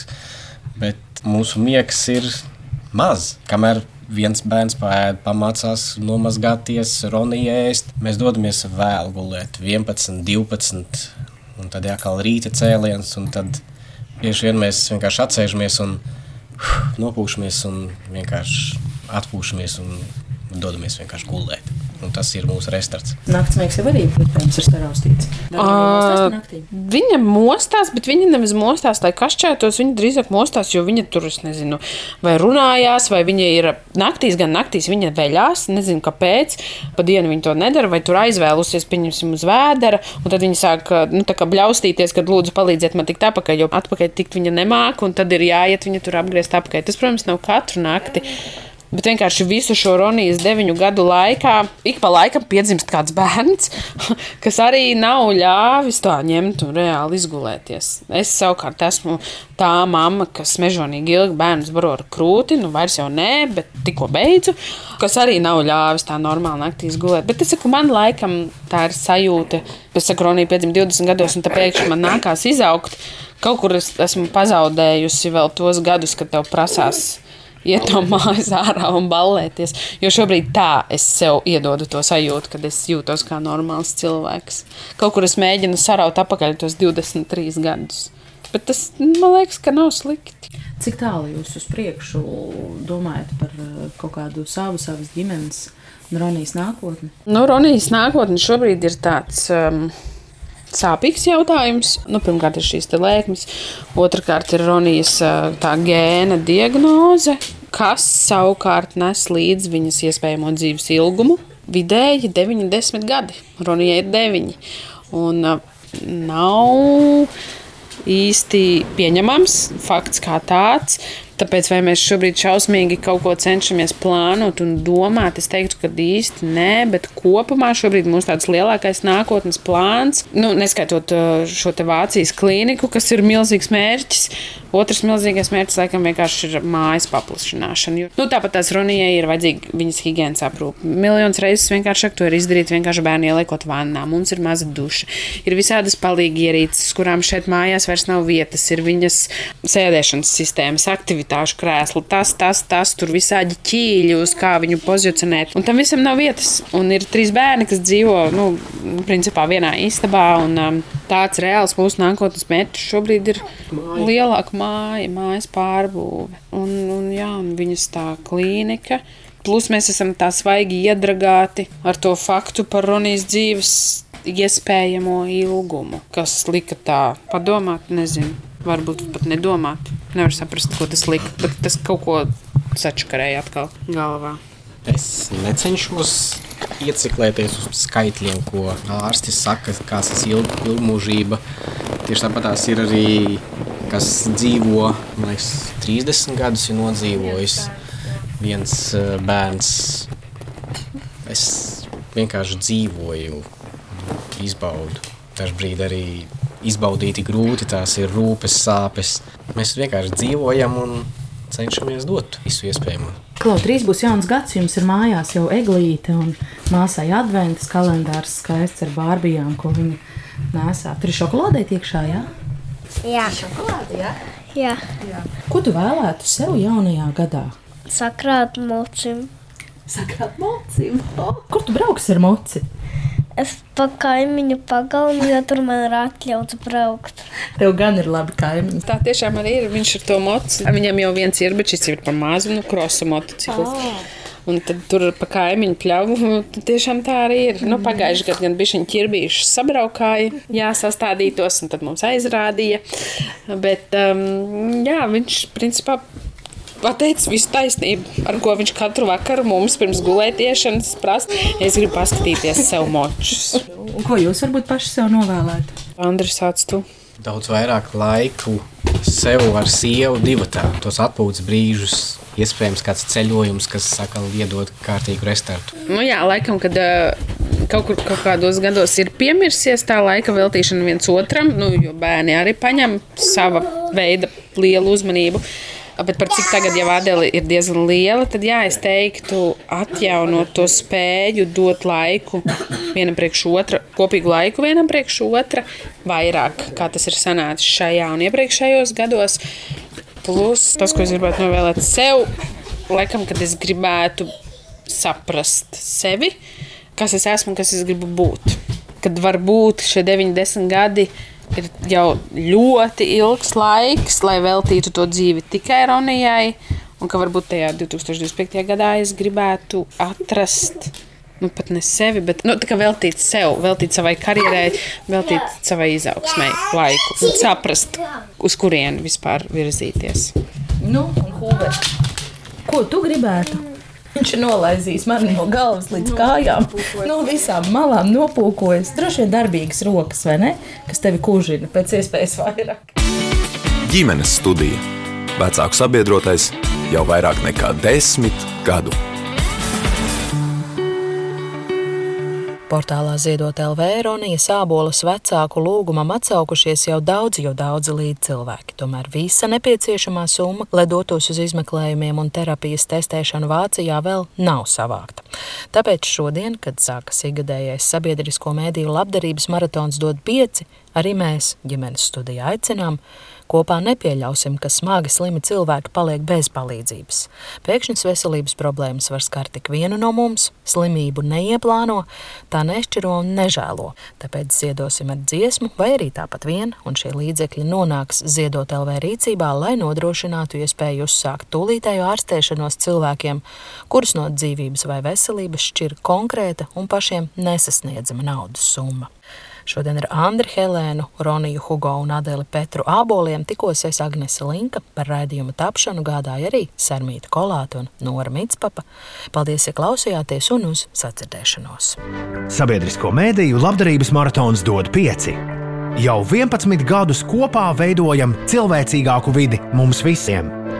[SPEAKER 8] bet mūsu miegs ir maz. Kamēr viens bērns paēd, pamācās nomazgāties, Ronija ēst, mēs dodamies vēl gulēt, vienpadsmit, divpadsmit, un tad jākal rīta cēliens, un tad bieži vien mēs vienkārši atsēžamies un uh, nopūšamies un vienkārši atpūšamies un dodamies vienkārši gulēt. Un tas ir mūsu restarts.
[SPEAKER 3] Naktsmiegs jau arī, protams, ir saraustīts. Uh,
[SPEAKER 5] viņa mostās, bet viņa nevis mostās, lai kašķētos, viņa drīzāk mostās, jo viņa tur, es nezinu, vai runājās, vai viņa ir naktīs, gan naktīs viņa veļās, nezinu, kāpēc, pa dienu viņa to nedara, vai tur aizvēlusies, pieņemsim uz vēdera, un tad viņa sāk, nu, tā kā bļaustīties, kad lūdzu palīdziet man tikt apakaļ, jo atpakaļ tikt viņa nemāk, un tad ir jāiet viņa tur apgriezt apakaļ. Tas, protams, nav katru nakti. Bet vienkārši visu šo Ronijas deviņu gadu laikā ik pa laikam piedzimst kāds bērns, kas arī nav ļāvis tā ņemt un reāli izgulēties. Es savukārt esmu tā mamma, kas mežonīgi ilgi bērnus baro ar krūti, nu vairs jau nē, bet tikko beidzu, kas arī nav ļāvis tā normāli naktī izgulēt. Bet es saku, man laikam tā ir sajūta, es saku, Ronija piedzima divdesmit gados un tā pēkšņi man nākās izaugt. Kaut kur es esmu pazaudējusi vēl tos gadus, kad tev prasās iet no mājas ārā un ballēties. Jo šobrīd tā es sev iedodu to sajūtu, kad es jūtos kā normāls cilvēks. Kaut kur es mēģinu saraut apakaļ tos divdesmit trīs gadus. Bet tas, man liekas, ka nav slikti.
[SPEAKER 3] Cik tālu jūs uz priekšu domājat par kaut kādu savu, savas ģimenes un Ronijas nākotni?
[SPEAKER 5] Nu, Ronijas nākotni šobrīd ir tāds um, sāpīgs jautājums. Nu, pirmkārt ir šīs te lēkmes, otrkārt ir Ronijas tā gēna diagnoze, kas savukārt nes līdz viņas iespējamo dzīves ilgumu. Vidēji deviņi, desmit gadi. Ronija ir deviņi. Un nav īsti pieņemams fakts kā tāds. Tāpēc, vai mēs šobrīd šausmīgi kaut ko cenšamies plānot un domāt, es teiktu, ka īsti nē, bet kopumā šobrīd mūsu tāds lielākais nākotnes plāns, nu, neskaitot šo te Vācijas klīniku, kas ir milzīgs mērķis, otrs milzīgais mērķis, laikam, vienkārši ir mājas paplašināšana. Nu, tāpat tās Ronijai ir vajadzīga viņas higienas aprūpe. Miljons reizes vienkāršāk to ir izdarīt vienkārši bērni ieliekot vannā. Mums ir maza duša. Ir visādas palīgi ierīces, kurām šeit mājās vairs nav vietas, ir viņas sēdēšanas sistēmas, aktivitātes, krēslu, tas, tas, tas, tur visādi ķīļi, uz kā viņu pozicionēt. Un tam visam nav vietas. Un ir trīs bērni, kas dzīvo, nu, principā vienā istabā, un um, tāds reāls mūsu nākotnes mērķis šobrīd ir māja. Lielāka māja, mājas pārbūve. Un, un jā, un viņas tā klīnika. Plus mēs esam tā svaigi iedragāti ar to faktu par Ronijas dzīves iespējamo ilgumu, kas lika tā padomāt, nezinu, varbūt pat nedomāt. Nevar saprast, ko tas lika, bet tas kaut ko sačakarēja atkal galvā.
[SPEAKER 8] Es necenšos ieciklēties uz skaitļiem, ko ārsti saka, kāds tas ilg, ilgmūžība. Tieši tāpat tās ir arī, kas dzīvo, man liekas, trīsdesmit gadus ir nodzīvojis. Viens bērns, es vienkārši dzīvoju, izbaudu. Dažbrīd arī izbaudīti grūti, tās ir rūpes, sāpes. Mēs vienkārši dzīvojam un cenšamies dot visu iespējamo.
[SPEAKER 3] Klau, drīz būs jauns gads, jums ir mājās jau eglīte un māsai adventas kalendārs skaists ar bārbijām, ko viņa nesā. Tur ir šokolādēt iekšā, jā?
[SPEAKER 7] Jā.
[SPEAKER 3] Šokolāde, jā?
[SPEAKER 7] Jā.
[SPEAKER 3] Jā. Ko tu vēlētu sev jaunajā gadā?
[SPEAKER 7] Sakrāt mocim.
[SPEAKER 3] Sakrāt mocim? Oh, kur tu brauksi ar moci?
[SPEAKER 7] Es pa kaimiņu pagalmu, jo tur man ir atļauts braukt.
[SPEAKER 3] Tev gan ir labi kaimiņi.
[SPEAKER 5] Tā tiešām arī ir. Viņš ar to moci. Viņam jau viens ir, bet šis ir par mazu, nu, krosu motocikls. Oh. Un tad tur pa kaimiņu pļauju, tiešām tā arī ir. Nu, pagājuši gadu gan bišķiņ ķirbīši sabraukāja, jā, sastādītos, un tad mums aizrādīja. Bet, um, jā, viņš, principā, pateica visu taisnību, ar ko viņš katru vakaru mums pirms gulētiešanas prasa. Es gribu paskatīties sev močus.
[SPEAKER 3] Un ko jūs varbūt paši sev novēlētu?
[SPEAKER 5] Andri, sāc tu.
[SPEAKER 8] Daudz vairāk laiku sev ar sievu divatā, tos atpūtas brīžus, iespējams kāds ceļojums, kas saka iedod kārtīgu restartu.
[SPEAKER 5] Nu jā, laikam, kad uh, kaut kur kaut kādos gados ir piemirsies tā laika veltīšana viens otram, nu, jo bērni arī paņem sava veida lielu uzmanību. Bet par cik tagad jau Adele ir diezgan liela, tad jā, es teiktu atjaunot to spēju, dot laiku vienam priekš otra, kopīgu laiku vienam priekš otra, vairāk, kā tas ir sanācis šajā un iepriekšējos gados. Plus tas, ko es gribētu novēlēt sev, laikam, kad es gribētu saprast sevi, kas es esmu un kas es gribu būt. Kad varbūt šie deviņdesmit gadi ir jau ļoti ilgs laiks, lai veltītu to dzīvi tikai Ronijai, un ka varbūt tajā divi tūkstoši divdesmit piektajā gadā es gribētu atrast, nu pat ne sevi, bet nu, tā kā veltīt sev, veltīt savai karjerai, veltīt savai izaugsmai laiku, un saprast, uz kurienu vispār virzīties.
[SPEAKER 3] Nu, un Hubert, ko tu gribētu? Viņš ir nolaizījis mani no galvas līdz kājām, no visām malām nopūkojas. Droši vien darbīgas rokas, vai ne? Kas tevi kužina pēc iespējas vairāk.
[SPEAKER 2] Ģimenes studija. Vecāku sabiedrotais jau vairāk nekā desmit gadu.
[SPEAKER 3] Portālā Ziedot L V Ronijas Ābolas vecāku lūgumam atsaukušies jau daudzi, jau daudzi līdzcilvēki. Tomēr visa nepieciešamā summa, lai dotos uz izmeklējumiem un terapijas testēšanu Vācijā, vēl nav savākta. Tāpēc šodien, kad sākas ikgadējais sabiedrisko mēdīju labdarības maratons dod pieci, arī mēs ģimenes studijā aicinām, kopā nepieļausim, ka smagi slimi cilvēki paliek bez palīdzības. Pēkšņas veselības problēmas var skart tik vienu no mums, slimību neieplāno, tā nešķiro un nežēlo. Tāpēc ziedosim ar dziesmu vai arī tāpat vien, un šie līdzekļi nonāks Ziedot L V rīcībā, lai nodrošinātu iespēju uzsākt tūlītējo ārstēšanos cilvēkiem, kurus no dzīvības vai veselības šķir konkrēta un pašiem nesasniedzama naudas summa. Šodien ar Andri Helēnu, Roniju Hugo un Adeli Petru Āboliem tikos es Agnese Linka, par raidījumu tapšanu gādāja arī Sarmīta Kolāta un Nora Mitspapa. Paldies, ja klausījāties, un uz sadzirdēšanos.
[SPEAKER 4] Sabiedrisko mēdīju labdarības maratons dod pieci. Jau vienpadsmit gadus kopā veidojam cilvēcīgāku vidi mums visiem.